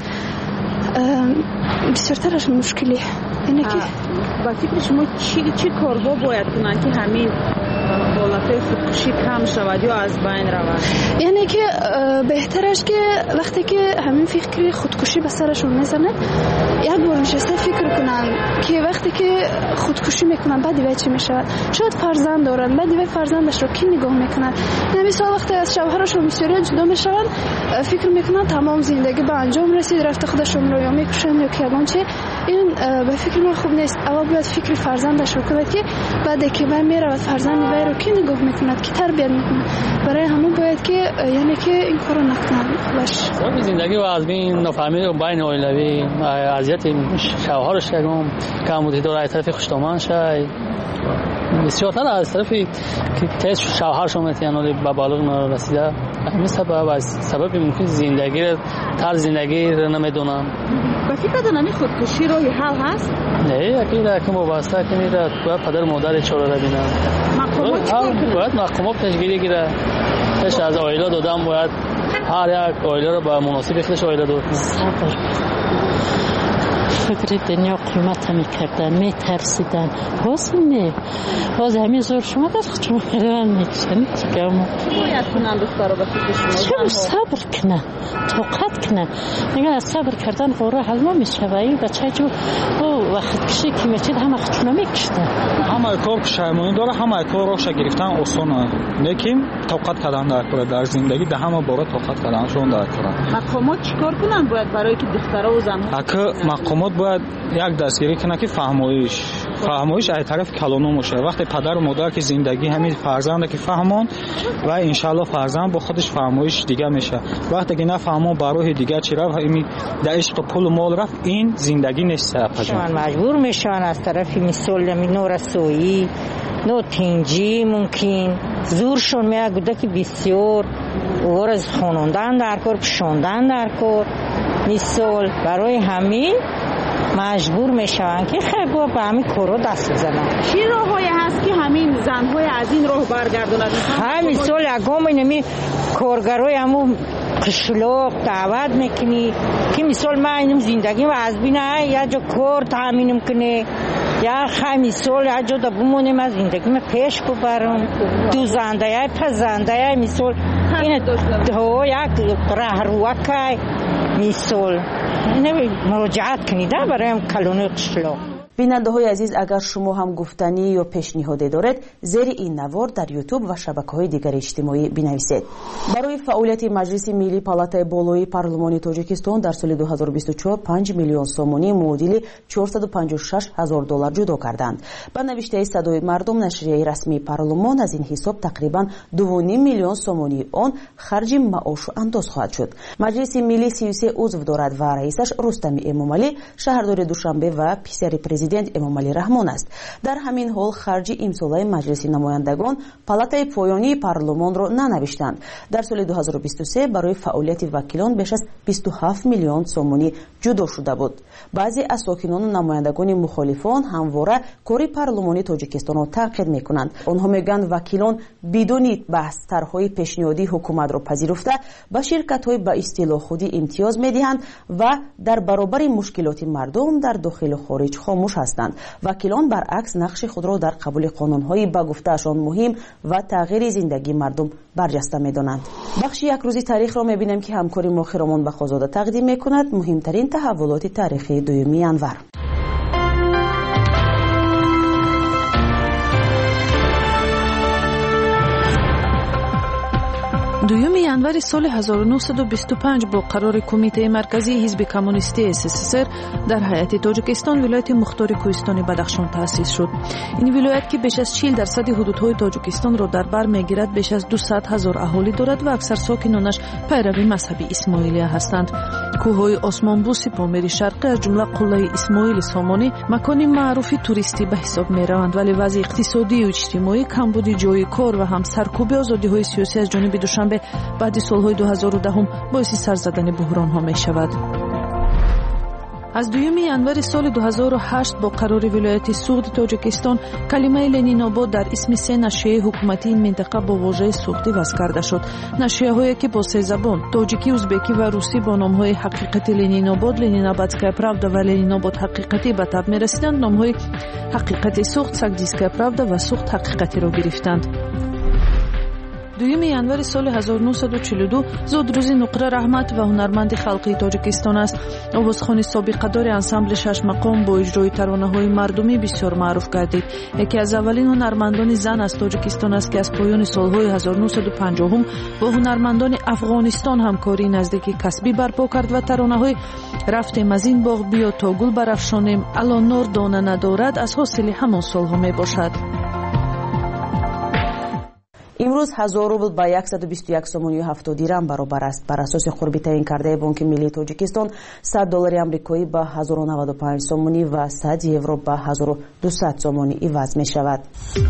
E: بسیارتر از مشکلی. یعنی که
G: با فکر شما چی کارها باید کنن که همین حالت خودکشی کم شود یا از بین رود؟
E: یعنی که بهترش که وقتی که همین فکر خودکشی به سرشون میزنه یک بار نشسته فکر کنن که وقتی که خودکشی میکنن بعد دیگه چی میشود. شاید فرزند دارن، بعد دیگه فرزندش رو کی نگاه میکنن. نمیشه وقتی از شوهرشون بسیار جدا میشن فکر میکنن تمام زندگی به انجام رسید، رفته خودشون رو یا میکشن یا کیان چه. این به فکر من خوب نیست. اول باید فکر فرزندش رو کنه که بعد که من میره فرزند وی رو کی نگاه میکند، کی تربیت میکنه. برای همون باید که یعنی که این کارو نکنن. باش
R: زندگی و از بین نفهمی بین اولیوی اذیت شوهرش کم بودی داره از طرف خوشتومان شای بسیارتر از طرفی که تیز شوهرشون میتونن به بالغ رسیده. همین سبب ممکن زندگی طرز زندگی رو نمیدونن.
G: با فکر دارن خودکشی روی حل هست؟
R: نه اکید که وابسته که میره باید پدر مادر چهار رو ببینن. باید مقامات پیشگیری گیره. پیش از آیله دادم باید هر یک آیله رو به مناسب خودش آیله داد.
F: فکر دنیا قیمت میکردن، میترسیدن. باز نه باز همین زور شما دست شما خیلی میکشن چیکار
G: باید کنن دخترها به فکر شما
F: صبر کنن، طاقت کنن. اگر صبر کردن قرار حل نمیشه. این بچه جو وقت کشی که میچید همه خودشون میکشتن.
I: همه کار پشیمانی داره، همه کار روش گرفتن آسانه. لیکن طاقت کردن در زندگی ده همه باره طاقت کردنشون در کردن.
G: مقامات چیکار کنن باید برای که دخترها و زنها؟
I: مقامات باید یک دستگیری کنه که فهمایش از طرف کلانو میشه. وقتی پدر و مادر که زندگی همین فرزنده که فهمون و انشالله فرزند با خودش فهمایش دیگه میشه. وقتی که نفهمون برای دیگه چی رفت همین در عشق پول و مال رفت این زندگی نیست.
F: شما مجبور میشن از طرف مثال نورسویی نو تینجی ممکن زورشون میگه که بسیار ورز خونوندن در کار پشوندن در کار مثال برای همین مجبور میشن که خیلی به همین کارو دست بزنن.
G: چی راه‌هایی هست که همین زن‌های از این راه برگردونن؟
F: همین مثال اگه اینمی کارگرای همون قشلاق دعوت میکنی که مثال من اینم زندگی و از بینه یا جا کار تامینم کنه یا خیلی مثال یا جا دا بمونیم از زندگی من پیش ببرم دو زنده یا پزنده یا مثال این دو یک رهروکای مثال مراجعت کنید برای کلون قشلاق.
A: بیننده های عزیز اگر شما هم گفتنی یا پیشنهادی دارید زیر این نوار در یوتیوب و شبکه‌های دیگر اجتماعی بنویسید. برای فعالیت مجلس ملی پالاتای بالایی پارلمانی تاجیکستان در سال 2024 5 میلیون سومونی معادل 456 هزار دلار جدا کردند. با نوشته صدای مردم نشریه رسمی پارلمان از این حساب تقریبا 2.5 میلیون سومونی آن خرج معاش و انداز خواهد شد. مجلس ملی 33 عضو دارد و رئیسش رستم امامعلی، شهردار دوشنبه و پسر پرزیدنت امامعلی رحمان است. در همین حال خرج امسال مجلس نمایندگان پالاتای پایانی پارلمان را ننوشتند. در سال 2023 برای فعالیت وکیلان بیش از 27 میلیون سومونی جدا شده بود. بعضی از ساکنان و نمایندگان مخالفان همواره کاری پارلمانی تاجیکستان را تنقید میکنند. آنها میگن وکیلان بدون بحث طرحهای پیشنهادی حکومت را پذیرفته به شرکت‌های با اصطلاح خودی امتیاز میدهند و در برابر مشکلات مردم در داخل و خارج خاموش هستند. وکیلان برعکس نقش خود را در قبول قانون‌های به گفته‌شان مهم و تغییر زندگی مردم برجسته می‌دانند. بخش یک روزی تاریخ را می‌بینیم که همکاری ما خیرمان بخوزاده تقدیم می‌کند مهمترین تحولات تاریخی دوم ینور.
G: دوم ینور سال 1925 با قرار کمیته مرکزی حزب کمونیستی SSSR در هیئت تاجیکستان ولایت مختار کوهستان بدخشان تأسیس شد. این ولایت که بیش از 40% حدودهای تاجیکستان را در بر میگیرد بیش از 200,000 اهالی دارد و اکثر ساکنانش پیروی مذهبی اسماعیلیه هستند. کوههای آسمانبو سپامیر شرقی از جمله قله اسماعیل سامانی مکانی معروفی توریستی به حساب میروند، ولی وضع اقتصادی و اجتماعی، کمبود جای کار و هم سرکوب آزادی‌های سیاسی از جانب دوشنبه به баъди солҳои 2010 боиси сар задани буҳронҳо мешавад. аз 2 январи соли 2008 бо қарори вилояти суғди тоҷикистон калимаи ленинобод дар исми се нашрияи ҳукуматии ин минтақа бо вожаи суғдӣ вазъ карда шуд. нашрияҳое ки бо се забон тоҷикӣ, ӯзбекӣ ва русӣ бо номҳои ҳақиқати ленинобод, ленинобадская правда ва ленинобод ҳақиқатӣ ба таб мерасиданд, номҳои ҳақиқати суғд, сагдийская правда ва суғд ҳақиқатиро гирифтанд. 2 январи соли 1942 зуд рӯзи нуқра раҳмат ва ҳунарманди халқии тоҷикистон аст. овозхони собиқадори ансамбли шашмақом бо иҷрои таронаҳои мардумӣ бисёр маъруф гардид. яке аз аввалин ҳунармандони зан аз тоҷикистон аст ки аз поёни солҳои 1950 бо ҳунармандони афғонистон ҳамкории наздики касбӣ барпо кард ва таронаҳои рафтем аз ин боғ биё то гул барафшонем, алон нор дона надорад аз ҳосили ҳамон солҳо мебошад.
A: имрӯз 1000 рубл ба 121 сомонию 70 дирам баробар аст. бар асоси хурби таъин кардаи бонки миллии тоҷикистон $100 амрикоӣ ба 1095 сомонӣ ва 100 евро ба 1200 сомонӣ иваз мешавад.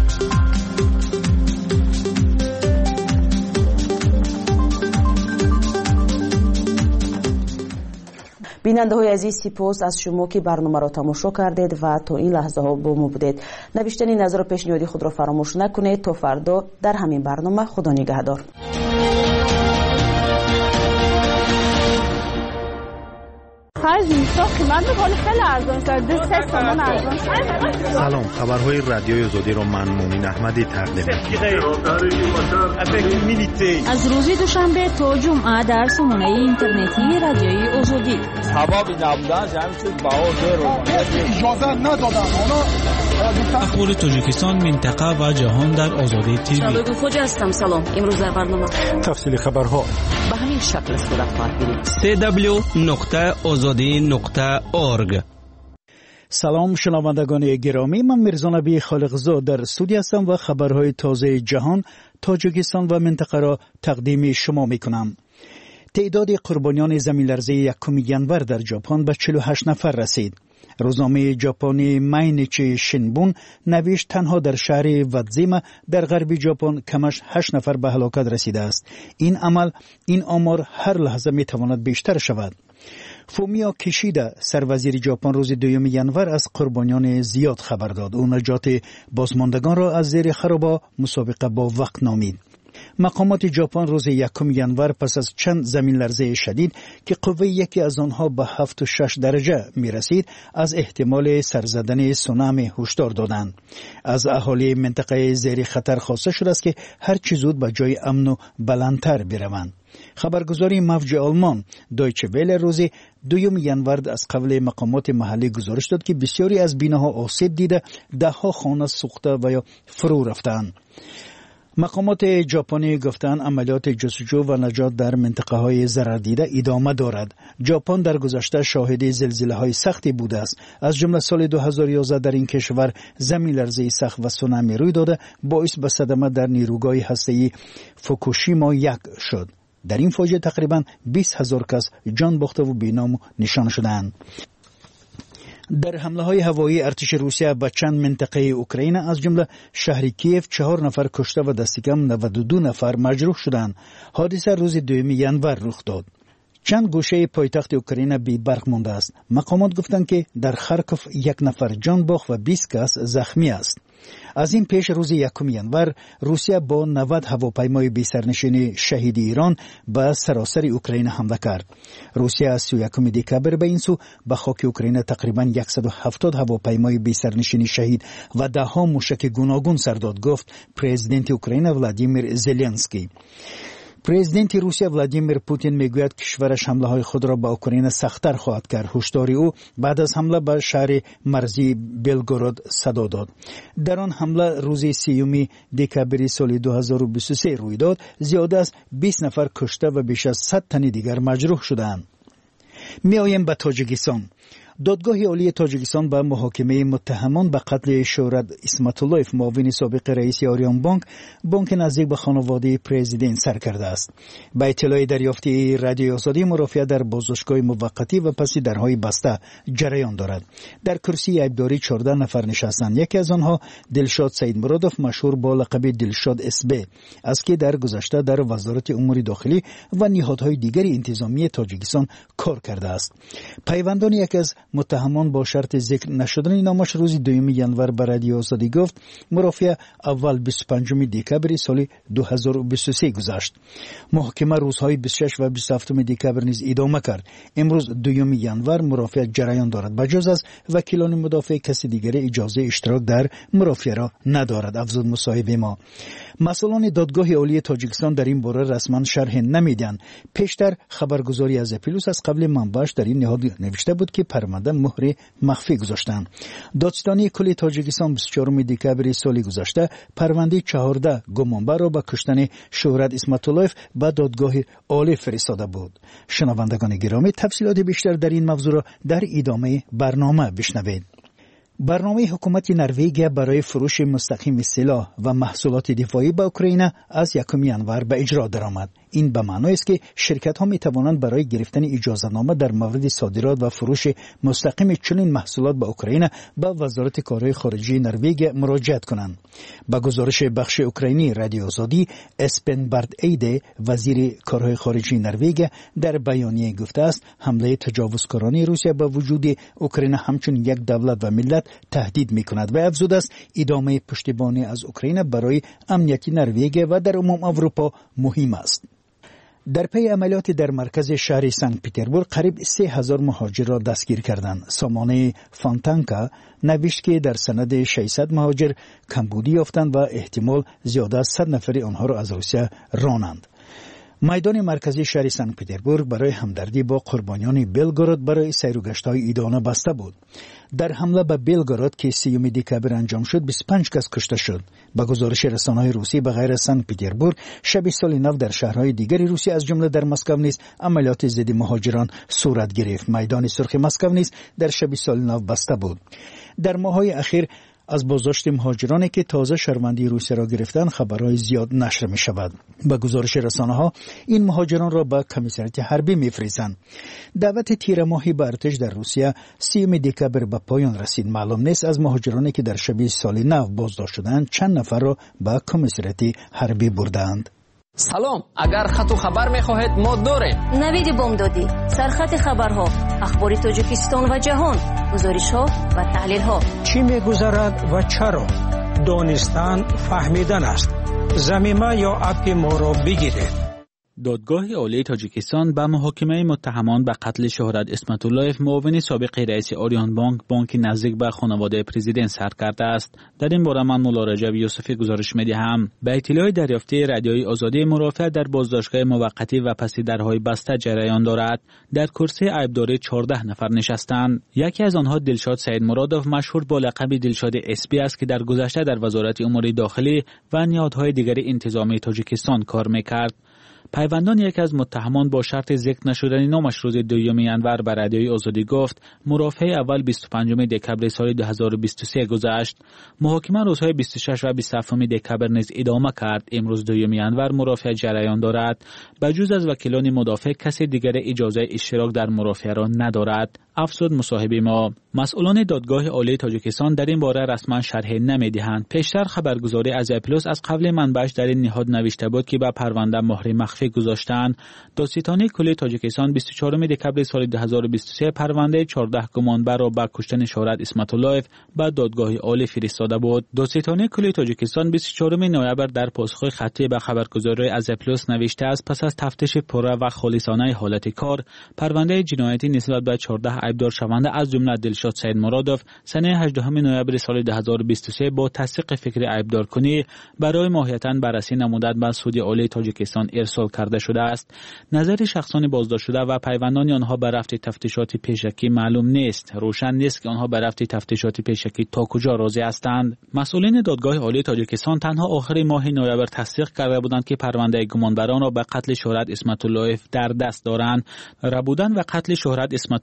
A: бинандаҳои азиз, сипос аз шумо ки барномаро тамошо кардед ва то ин лаҳзаҳо бо мо будед. навиштани назару пешниҳоди худро фаромӯш накунед. то фардо дар ҳамин барнома. худо нигаҳдор.
H: سلام، خبرهای رادیوی آزادی را من مومین احمدی تقدیم
V: از روز دوشنبه تا جمعه در سامانه اینترنتی رادیوی آزادی.
B: سبب نبودن جمع شد اجازه ندادن.
K: اخبار تاجیکستان، منطقه و جهان در آزادی تیوی.
O: شادو خوجا هستم. سلام. امروز در برنامه
H: تفصیل خبرها
V: به همین شکل صورت می‌گیرد.
U: www.azadi.org.
M: سلام شنوندگان گرامی، من میرزا نبی خالقزاد در استودیو هستم و خبرهای تازه جهان، تاجیکستان و منطقه را تقدیم شما میکنم. تعداد قربانیان زمین لرزه 1 ینور در ژاپن به 48 نفر رسید. روزنامه ژاپنی ماینیچی شینبون نوشت تنها در شهر وادزیما در غرب ژاپن کمش 8 نفر به هلاکت رسیده است. این آمار هر لحظه میتواند بیشتر شود. فومیو کیشیدا سروزیر ژاپن روز 2 ینور از قربانیان زیاد خبر داد. او نجات بازماندگان را از زیر خرابه مسابقه با وقت نامید. مقامات ژاپن روز 1 ینور پس از چند زمین لرزه شدید که قوه یکی از آنها به 7 و 6 درجه می رسید از احتمال سرزدن سونامی هشدار دادند. از اهالی منطقه زیر خطر خواسته شده است که هر چه زود به جای امن و بلندتر بروند. خبرگزاری موج آلمان دایچه ویله روز 2 ینور از قبل مقامات محلی گزارش داد که بسیاری از بیناها آسیب دیده، دهها خانه سوخته و یا فرو رفتند. مقامات ژاپنی گفتند عملیات جستجو و نجات در منطقه های ضرر دیده ادامه دارد. ژاپن در گذشته شاهد زلزله های سختی بوده است. از جمله سال 2011 در این کشور زمین لرزه سخت و سونامی روی داده، باعث به صدمه در نیروگاه هسته‌ای فوکوشیما 1 شد. در این فاجعه تقریبا 20,000 کس جان باخته و بی‌نام نشان شدند. در حمله های هوایی ارتش روسیه به چند منطقه اوکراین از جمله شهر کیف 4 نفر کشته و دست کم 92 نفر مجروح شدند. حادثه روز 2 ینور رخ داد. چند گوشه پایتخت اوکراین بی برق مانده است. مقامات گفتند که در خارکوف 1 نفر جان باخت و 20 کس زخمی است. از این پیش روز 1 ینور روسیه با 90 هواپیمای بی سرنشین شهید ایران به سراسر اوکراین حمله کرد. روسیه از 31 دکامبر به این سو به خاک اوکراین تقریبا 170 هواپیمای بی سرنشین شهید و دهها موشک گوناگون سر داد، گفت پرزیدنت اوکراین ولادیمیر زلنسکی. پرزیدنت روسیه ولادیمیر پوتین میگوید کشورش حمله های خود را به اوکراین سخت‌تر خواهد کرد. هشدار او بعد از حمله به شهر مرزی بلگورود صدا داد. در آن حمله روز 3 دکامبر سال 2023 روی داد. زیاده از 20 نفر کشته و بیش از 100 تن دیگر مجروح شدند. می آییم به تاجیکستان. دادگاه عالی تاجیکستان به محاکمه متهمان به قتل شهرت اسمت اللهیف معاون سابق رئیس آریان بانک نزدیک به خانواده پرزیدنت سر کرده است. به اطلاع دریافتی رادیوی آزادی، مرافعه در بازداشتگاه موقتی و پس درهای بسته جریان دارد. در کرسی عیبداری 14 نفر نشستند. یکی از آنها دلشاد سید مرادوف مشهور با لقب دلشاد اسبه است که در گذشته در وزارت امور داخلی و نهادهای دیگر انتظامی تاجیکستان کار کرده است. پیوندان یک از متهمان با شرط ذکر نشدن نامش روز 2 ژانویه به رادیو آزادی گفت مرافعه اول 25 دکبر سال 2023 گذشت. محکمه روزهای 26 و 27 دکبر نیز ادامه کرد. امروز 2 ژانویه مرافعه جریان دارد. بجز از وکیلان مدافع کسی دیگر اجازه اشتراک در مرافعه را ندارد. افزود مصاحبه ما. مسئولان دادگاه عالی تاجیکستان در این باره رسما شرح نمیدن. پیشتر خبرگزاری از اپیلوس از قبل منبعش در این نهاد نوشته بود که پرونده مهر مخفی گذاشتند. دادستانی کل تاجیکستان 24 دکبر سال گذشته پرونده 14 گمانبر را به کشتن شهرت اسمت اللهیف به دادگاه عالی فرستاده بود. شنوندگان گرامی، تفصیلات بیشتر در این موضوع را در ادامه برنامه بشنوید. برنامه حکومت نروژ برای فروش مستقیم سلاح و محصولات دفاعی به اوکراین از 1 ژانویه به اجرا درآمد. این به معنی است که شرکت‌ها می‌توانند برای گرفتن اجازه‌نامه در مورد صادرات و فروش مستقیم چنین محصولات به اوکراین به وزارت کارهای خارجه نروژ مراجعت کنند. با گزارش بخش اوکراینی رادیو آزادی، اسپن برد ایده وزیر کارهای خارجه نروژ در بیانیه گفته است حمله تجاوزکارانه روسیه به وجود اوکراین همچون یک دولت و ملت تهدید می‌کند و افزوده است ادامه پشتیبانی از اوکراین برای امنیت نروژ و در عموم اروپا مهم است. در پی عملیات در مرکز شهر سنت پترزبورگ قریب 3000 مهاجر را دستگیر کردند. سامانه فانتانکا نوشت که در سند 600 مهاجر کمبودی یافتند و احتمال زیاده از 100 نفر آنها را از روسیه رانند. میدان مرکزی شهر سنت پترزبورگ برای همدردی با قربانیان بلگراد برای سیر و گشت‌های عیدانه بسته بود. در حمله به بلگراد که 30 دکبر انجام شد 25 کس کشته شد. با گزارش رسانه‌های روسی به غیر سنت پترزبورگ شب سال نو در شهرهای دیگر روسیه از جمله در مسکو نیز عملیات ضد مهاجران صورت گرفت. میدان سرخ مسکو نیز در شب سال نو بسته بود. در ماه‌های اخیر از بازداشت مهاجرانی که تازه شهروندی روسیه را گرفتند خبرهای زیاد نشر می شود. با گزارش رسانه‌ها این مهاجران را به کمیساریات حربی می‌فرستند. دعوت تیر ماهی به ارتش در روسیه 30 دکبر به پایان رسید. معلوم نیست از مهاجرانی که در شب سال نو بازداشت شدند چند نفر را به کمیساریات حربی بردند.
J: سلام، اگر خط و خبر می‌خواهید ما داریم.
O: نوید بامدادی، سرخط خبرها، اخبار تاجیکستان و جهان، گزارش‌ها و تحلیل‌ها.
P: چی می‌گذرد و چرا؟ دانستن فهمیدن است. ضمیمه یا اپ ما را بگیرید.
K: دادگاه عالی تاجیکستان به محاکمه متهمان به قتل شهرت اسمت اللهیف معاون سابق رئیس آریان بانک نزدیک به خانواده پرزیدنت سر کرده است. در این باره من مولا رجب یوسفی گزارش می‌دهم. به اطلاع دریافتی رادیوی آزادی، مرافعه در بازداشتگاه موقتی و پس درهای بسته جریان دارد. در کرسی عیبداری 14 نفر نشستند. یکی از آنها دلشاد سید مرادوف مشهور با لقب دلشاد اسبی است که در گذشته در وزارت امور داخلی و نهادهای دیگر انتظامی تاجیکستان کار می‌کرد. پیوندان یک از متهمان با شرط ذکر نشدن نامش روز 2 ژانویه به رادیوی آزادی گفت مرافعه اول 25 دکبر سال 2023 گذشت. محاکمه روزهای 26 و 27 دکبر نیز ادامه کرد. امروز 2 ژانویه مرافعه جریان دارد. بجز از وکیلان مدافع کسی دیگر اجازه اشتراک در مرافعه را ندارد. افزود مصاحبه ما. مسئولان دادگاه عالی تاجیکستان در این باره رسما شرح نمی‌دهند. پیشتر خبرگزاری از اپیلوس از قبل منبعش در این نهاد نوشته بود که به پرونده مهر مخفی گذاشتند. دادستانی کل تاجیکستان 24 دکبر سال 2023 پرونده 14 گمانبر را به کشتن شهرت اسمت اللهیف به دادگاه عالی فرستاده بود. دادستانی کل تاجیکستان 24 نوامبر در پاسخ خطی به خبرگزاری از اپیلوس نوشته است پس از تفتیش پره و خالصانه حالت کار، پرونده جنایتی نسبت به 14 عیبدار شونده از جمله دلشاد سید مرادوف سنه 18 نوامبر سال 2023 با تصدیق فکر عیبدار کنی برای ماهیتاً بررسی نمودن به سود عالی تاجیکستان ارسال کرده شده است. نظر شخصان بازداشت شده و پیوندان آنها به رفت تفتیشات پیشکی معلوم نیست. روشن نیست که آنها به رفت تفتیشات پیشکی تا کجا راضی هستند. مسئولین دادگاه عالی تاجیکستان تنها آخر ماه نوامبر تصدیق کرده بودند که پرونده گمانبران را به قتل شهرت اسمت اللهیف در دست دارند. ربودن و قتل شهرت اسمت اللهیف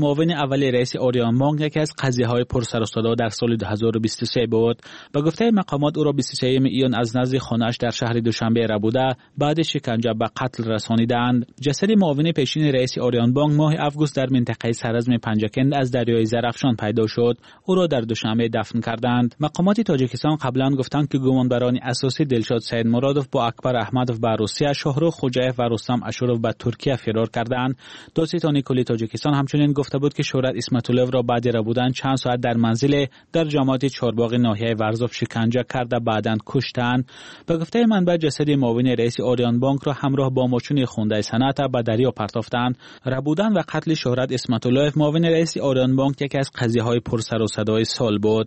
K: معاون اول رئیس آریان بانک یکی از قضیه‌های پرسر و صدا در سال 2023 بود. به گفته مقامات او را 23 ایون از نزد خانه‌اش در شهر دوشنبه ربوده بعد شکنجه به قتل رسانیدند. جسد معاون پیشین رئیس آریان بانک ماه آگوست در منطقه سرزم پنجکند از دریای زرافشان پیدا شد. او را در دوشنبه دفن کردند. مقامات تاجیکستان قبلا گفتند که گمانبران اساسی دلشاد سید مرادوف با اکبر احمدوف به روسیه، شاهرخ خوجایف و رستم اشورف به ترکیه فرار کردند. دادستان کلی تاجیکستان همچنین گفته بود که شهرت اسمتولوف را بعد ربودن چند ساعت در منزل در جامعات چهارباغ ناحیه ورزوف شکنجه کرده بعداً کشتند. به گفته منبع جسد معاون رئیس آریان بانک را همراه با ماشین خونده صنعت به دریا پرتافتند. ربودن و قتل شهرت اسمتولوف معاون رئیس آریان بانک یکی از قضیه‌های پرسر و صدای سال بود.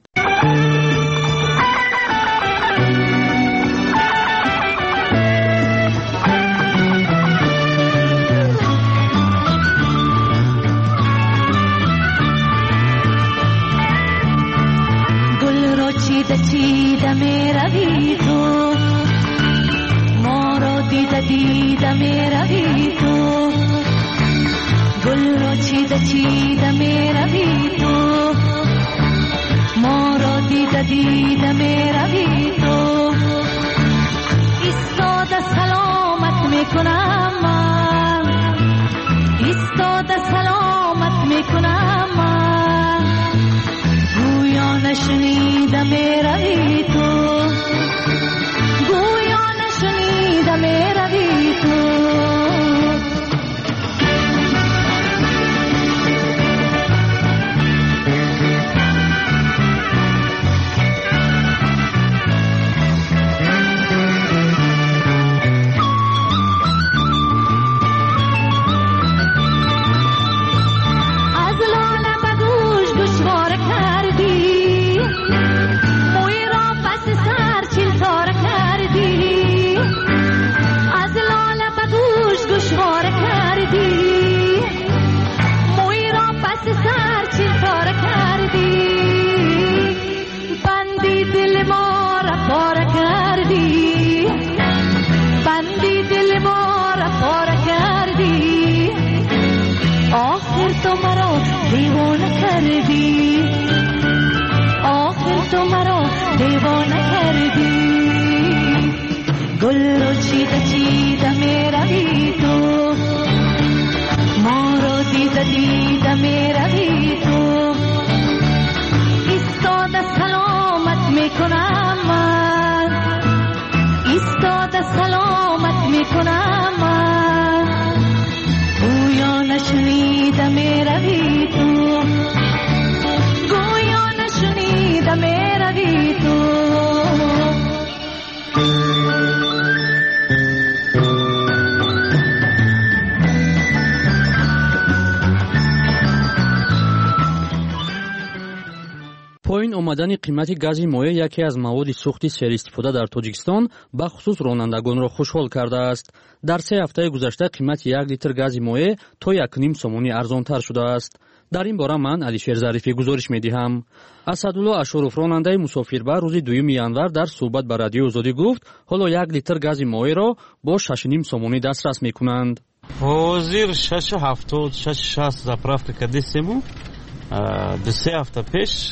L: چیده میروی تو، ما را دیده میروی تو، گل را چیده میروی تو، ما را دیده میروی تو. ایستاده سلامت میکنم من، ایستاده سلامت میکنم من، گویا نشنیده میروی تو، گویا نشنیده میروی تو. گل چیده میروی تو، ما رو دیده میروی تو. ایستاده سلامت میکنم من، ایستاده سلامت میکنم من، گویا نشنیده میروی تو، گویا نشنیده میروی تو.
R: پایین آمدن قیمت گاز مایع یکی از مواد سوخت سرای‌استفاده در تاجیکستان به خصوص رانندگان را خوشحال کرده است. در 3 هفته گذشته قیمت 1 لیتر گاز مایع تا 1.5 سومونی ارزانتر شده است. در این باره من علیشیر ظریفی گزارش می‌دهم. اسدالله اشورف راننده مسافربر روز 2 ینور در صحبت با رادیو آزادی گفت حالا 1 لیتر گاز مایع را با 6.5 سومونی دسترس می‌کنند.
S: حاضر 6.60 заправка кадесему 2 هفته پیش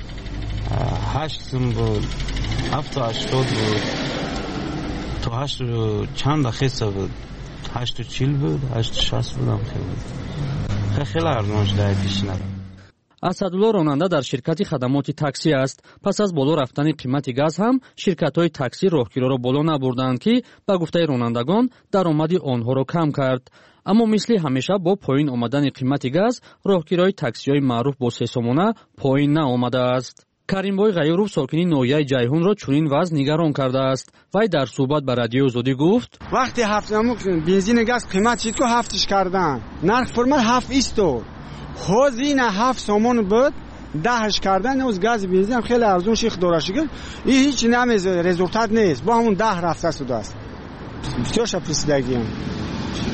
S: 8 сум буд 7.80 буд то 8 чанд дахиса буд 8.40 буд 8.60 будам خیلی ارزان شده پیشنهاد.
R: اسدالله راننده در شرکت خدمات تاکسی است. پس از بالا رفتن قیمت گاز هم شرکت‌های تاکسی راهگیرا را بالا نبردند که به گفته رانندگان درآمد آنها را کم کرد. اما مثل همیشه با پایین آمدن قیمت گاز راهگیرای تاکسی‌های معروف با 3 سومانه پایین نآمده است. каримбой ғайюров сокини ноҳияи ҷайҳунро чунин вазъ нигарон кардааст. вай дар суҳбат ба радиои озодӣ гуфт:
T: вақте бензини газ қимат шид ку ҳафтиш кардан нарх формал 7 истор ҳозина 7 сомон буд 10 кардан оз гази бензин ҳам хеле арзон ших дора шигар и ҳеҷ намезад результат нест бо ҳамон 10 рафта шудааст бисёрша присидагиам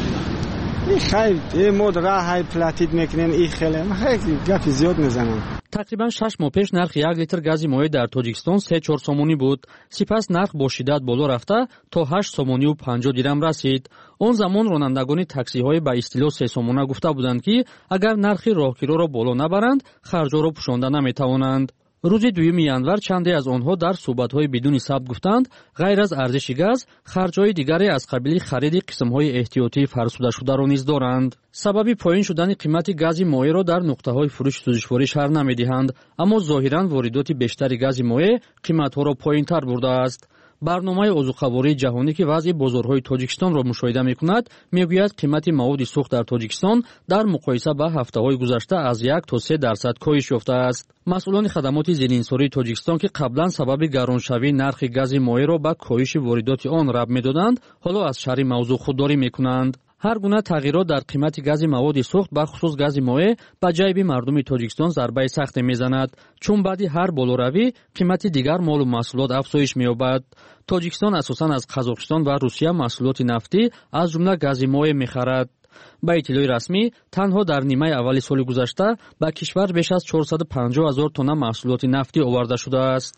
T: и хайр мо раҳай платид мекунем и хеле гапи зиёд мезанам.
R: тақрибан 6 моҳ пеш нархи 1 литр гази моеъ дар Тоҷикистон 3-4 сомонӣ буд. Сипас нарх бо шиддат боло рафта то 8 сомонию 50 дирам расид. Он замон ронандагони таксиҳои ба истилоҳ 3 сомона гуфта буданд ки агар нархи роҳгироро боло набаранд, харҷҳоро пӯшонда наметавонанд. рӯзи 2 январ чанде аз онҳо дар суҳбатҳои бидуни сабт гуфтанд, ғайр аз арзиши газ, харҷҳои дигаре аз қабили хариди қисмҳои эҳтиётии фарсудашударо низ доранд. сабаби поин шудани қимати гази моеъро дар нуқтаҳои фурӯши сӯзишворӣ шарҳ намедиҳанд, аммо зоҳиран воридоти бештари гази моеъ қиматҳоро поинтар бурдааст. барномаи озуқавории ҷаҳонӣ ки вазъи бозорҳои Тоҷикистонро мушоҳида мекунад, мегӯяд қимати маводи сӯхт дар Тоҷикистон дар муқоиса ба ҳафтаҳои гузашта аз 1 то 3% коҳиш ёфтааст. масъулони хадамоти зеринсории Тоҷикистон ки қаблан сабаби гароншавии нархи гази моеъро ба коҳиши воридоти он рабт медоданд, ҳоло аз шарҳи мавзӯъ худдорӣ мекунанд. ҳар гуна тағйирот дар қимати гази маводи сӯхт бахусус гази моеъ ба ҷайби мардуми Тоҷикистон зарбаи сахте мезанад, чун баъди ҳар болоравӣ қимати дигар молу маҳсулот афзоиш меёбад. Тоҷикистон асосан аз Қазоқистон ва Русия маҳсулоти нафтӣ аз ҷумла гази моеъ мехарад. ба иттилои расмӣ, танҳо дар нимаи аввали соли гузашта ба кишвар беш аз 450 000 тонна маҳсулоти нафтӣ оварда шудааст.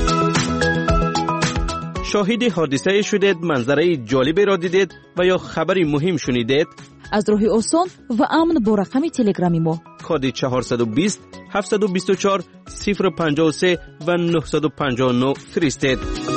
U: شاهد حادثه شدید، منظره جالبی را دیدید و یا خبری مهم شنیدید؟
V: از راه آسان و امن با رقم تلگرامی ما
U: کد 420 724 053 و 959 فرستید.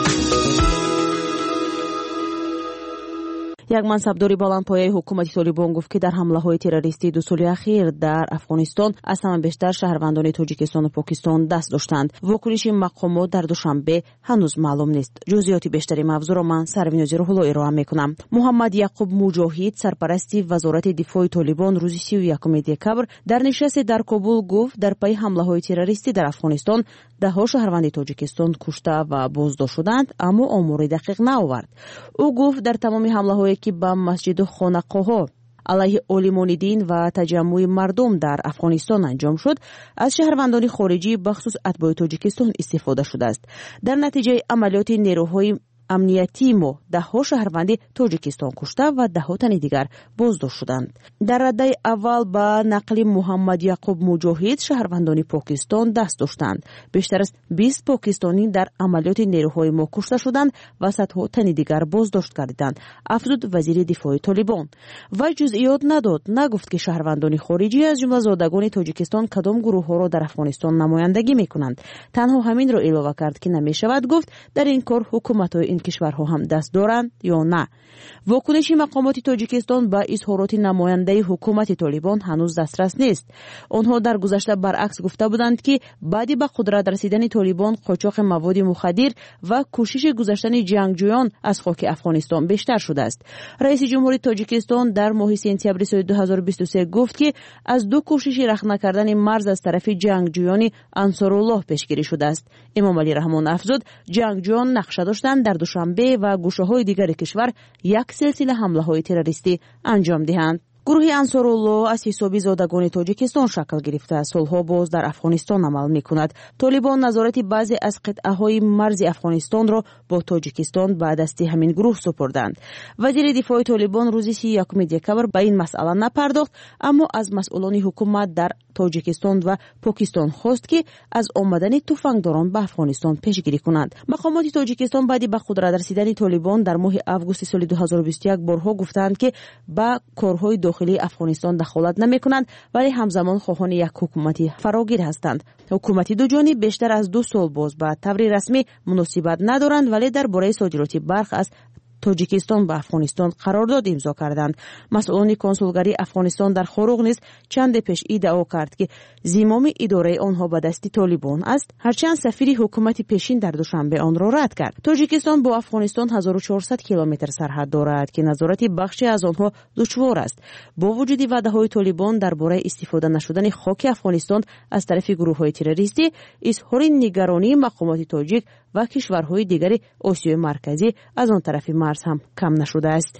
A: як мансабдори баландпояи ҳукумати Толибон гуфт ки дар ҳамлаҳои террористии ду соли ахир дар Афғонистон аз ҳама бештар шаҳрвандони Тоҷикистону Покистон даст доштанд. вокуниши мақомот дар душанбе ҳанӯз маълум нест. ҷузъиёти бештари мавзӯъро ман Сарвинози Рӯҳулло ироа мекунам. муҳаммад Яқуб Муҷоҳид, сарпарасти вазорати дифои Толибон, рӯзи 31 декабр дар нишасте дар Кобул гуфт, дар пайи ҳамлаҳои террористӣ дар Афғонистон даҳҳо шаҳрванди Тоҷикистон кушта ва боздошт шуданд, аммо омори дақиқ наовард. ӯ гуфт, дар тамоми ҳамлаҳое ки ба масҷиду хонақоҳо алайҳи олимони дин ва таҷаммуи мардум дар Афғонистон анҷом шуд, аз шаҳрвандони хориҷӣ бахусус атбои Тоҷикистон истифода шудааст. дар натиҷаи амалиёти нерӯҳои амнияти мо даҳҳо шаҳрванди Тоҷикистон кушта ва даҳҳо тани дигар боздошт шуданд. дар раддаи аввал ба нақли Муҳаммад Яқуб Муҷоҳид, шаҳрвандони Покистон даст доштанд. бештар аз 20 покистонӣ дар амалиёти нерӯҳои мо кушта шуданд ва садҳо тани дигар боздошт гардиданд, афзуд вазири дифои Толибон. вай ҷузъиёт надод, нагуфт ки шаҳрвандони хориҷӣ аз ҷумла зодагони Тоҷикистон кадом гурӯҳҳоро дар Афғонистон намояндагӣ мекунанд. танҳо ҳаминро илова кард ки намешавад гуфт дар ин кор ҳукуматҳои ин кишварҳо ҳам даст доранд ё на. вокуниши мақомоти Тоҷикистон ба изҳороти намояндаи ҳукумати Толибон ҳанӯз дастрас нест. онҳо дар гузашта баръакс гуфта буданд ки баъди ба қудрат расидани Толибон қочоқи маводи мухаддир ва кӯшиши гузаштани ҷангҷӯён аз хоки Афғонистон бештар шудааст. раиси ҷумҳури Тоҷикистон дар моҳи сентябри соли 2023 гуфт ки аз ду кӯшиши рахна накардани марз аз тарафи ҷангҷӯёни Ансоруллоҳ пешгирӣ шудааст. Эмомалӣ Раҳмон афзуд, ҷангҷӯён нақша доштанд дар Душанбе ва гӯшаҳои дигари кишвар як силсила ҳамлаҳои террористӣ анҷом диҳанд. гурӯҳи Ансоруллоҳ аз ҳисоби зодагони Тоҷикистон шакл гирифта солҳо боз дар Афғонистон амал мекунад. Толибон назорати баъзе аз қитъаҳои марзи Афғонистонро бо Тоҷикистон ба дасти ҳамин гурӯҳ супурданд. вазири дифои Толибон рӯзи 31 декабр ба ин масъала напардохт, аммо аз масъулони ҳукумат дар Тоҷикистон ва Покистон хост ки аз омадани туфангдорон ба Афғонистон пешгирӣ кунанд. мақомоти Тоҷикистон баъди ба қудрат расидани Толибон дар моҳи августи соли 2021 борҳо гуфтанд ки ба корҳои дохилии Афғонистон дахолат намекунанд, вале ҳамзамон хоҳони як ҳукумати фарогир ҳастанд. ҳукумати дуҷониб бештар аз 2 сол боз ба таври расмӣ муносибат надоранд, вале дар бораи содироти барх аз Тоҷикистон ба Афғонистон қарордод имзо карданд. масъулони консулгарии Афғонистон дар Хоруғ низ чанде пеш иддао кард ки зимоми идораи онҳо ба дасти Толибон аст, ҳарчанд сафири ҳукумати пешин дар Душанбе онро рад кард. Тоҷикистон бо Афғонистон 1400 километр сарҳад дорад ки назорати бахше аз онҳо душвор аст. бо вуҷуди ваъдаҳои Толибон дар бораи истифода нашудани хоки Афғонистон аз тарафи гурӯҳҳои террористӣ, изҳори нигаронии мақомоти тоҷик ва кишварҳои дигари Осиёи марказӣ аз он тарафи марз ҳам кам нашудааст.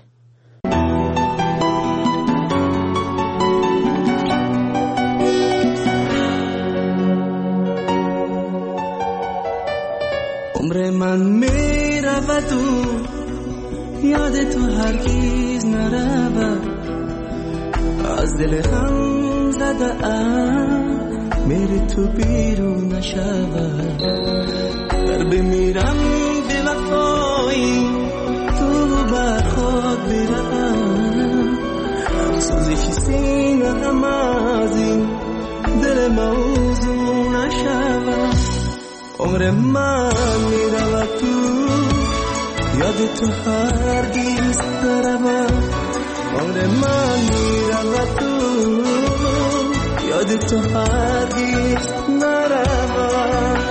N: عمر من میرود و یاد تو هرگز نرود از دل غم زده ام میری تو بیرون نشود در بمیرم به وفایی تو برخواد برم سوزش سینه هم از این دل موضوع نشود عمر من میرود تو یاد تو هرگز نرود عمر من میرود تو یاد تو هرگز نرود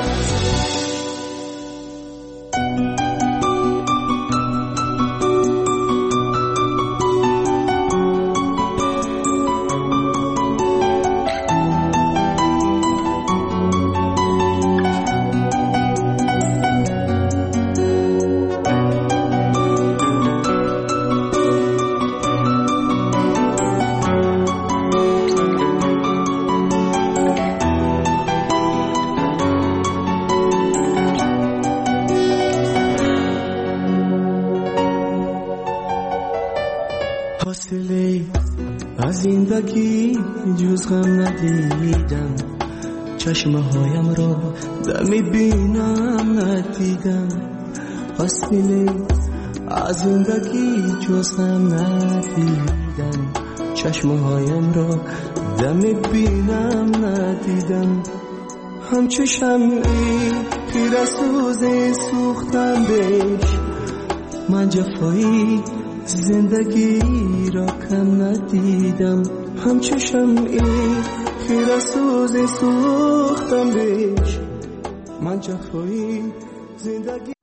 N: از زندگی جز غم ندیدم چشمهایم را دم بینم ندیدم حاصله از زندگی جز غم ندیدم چشمهایم را دم بینم ندیدم همچو شمعی خیره سوز سوختم بهش من جفایی زندگی را کم ندیدم همچو شمعی خیره سوز سوختم بهش من جفایی زندگی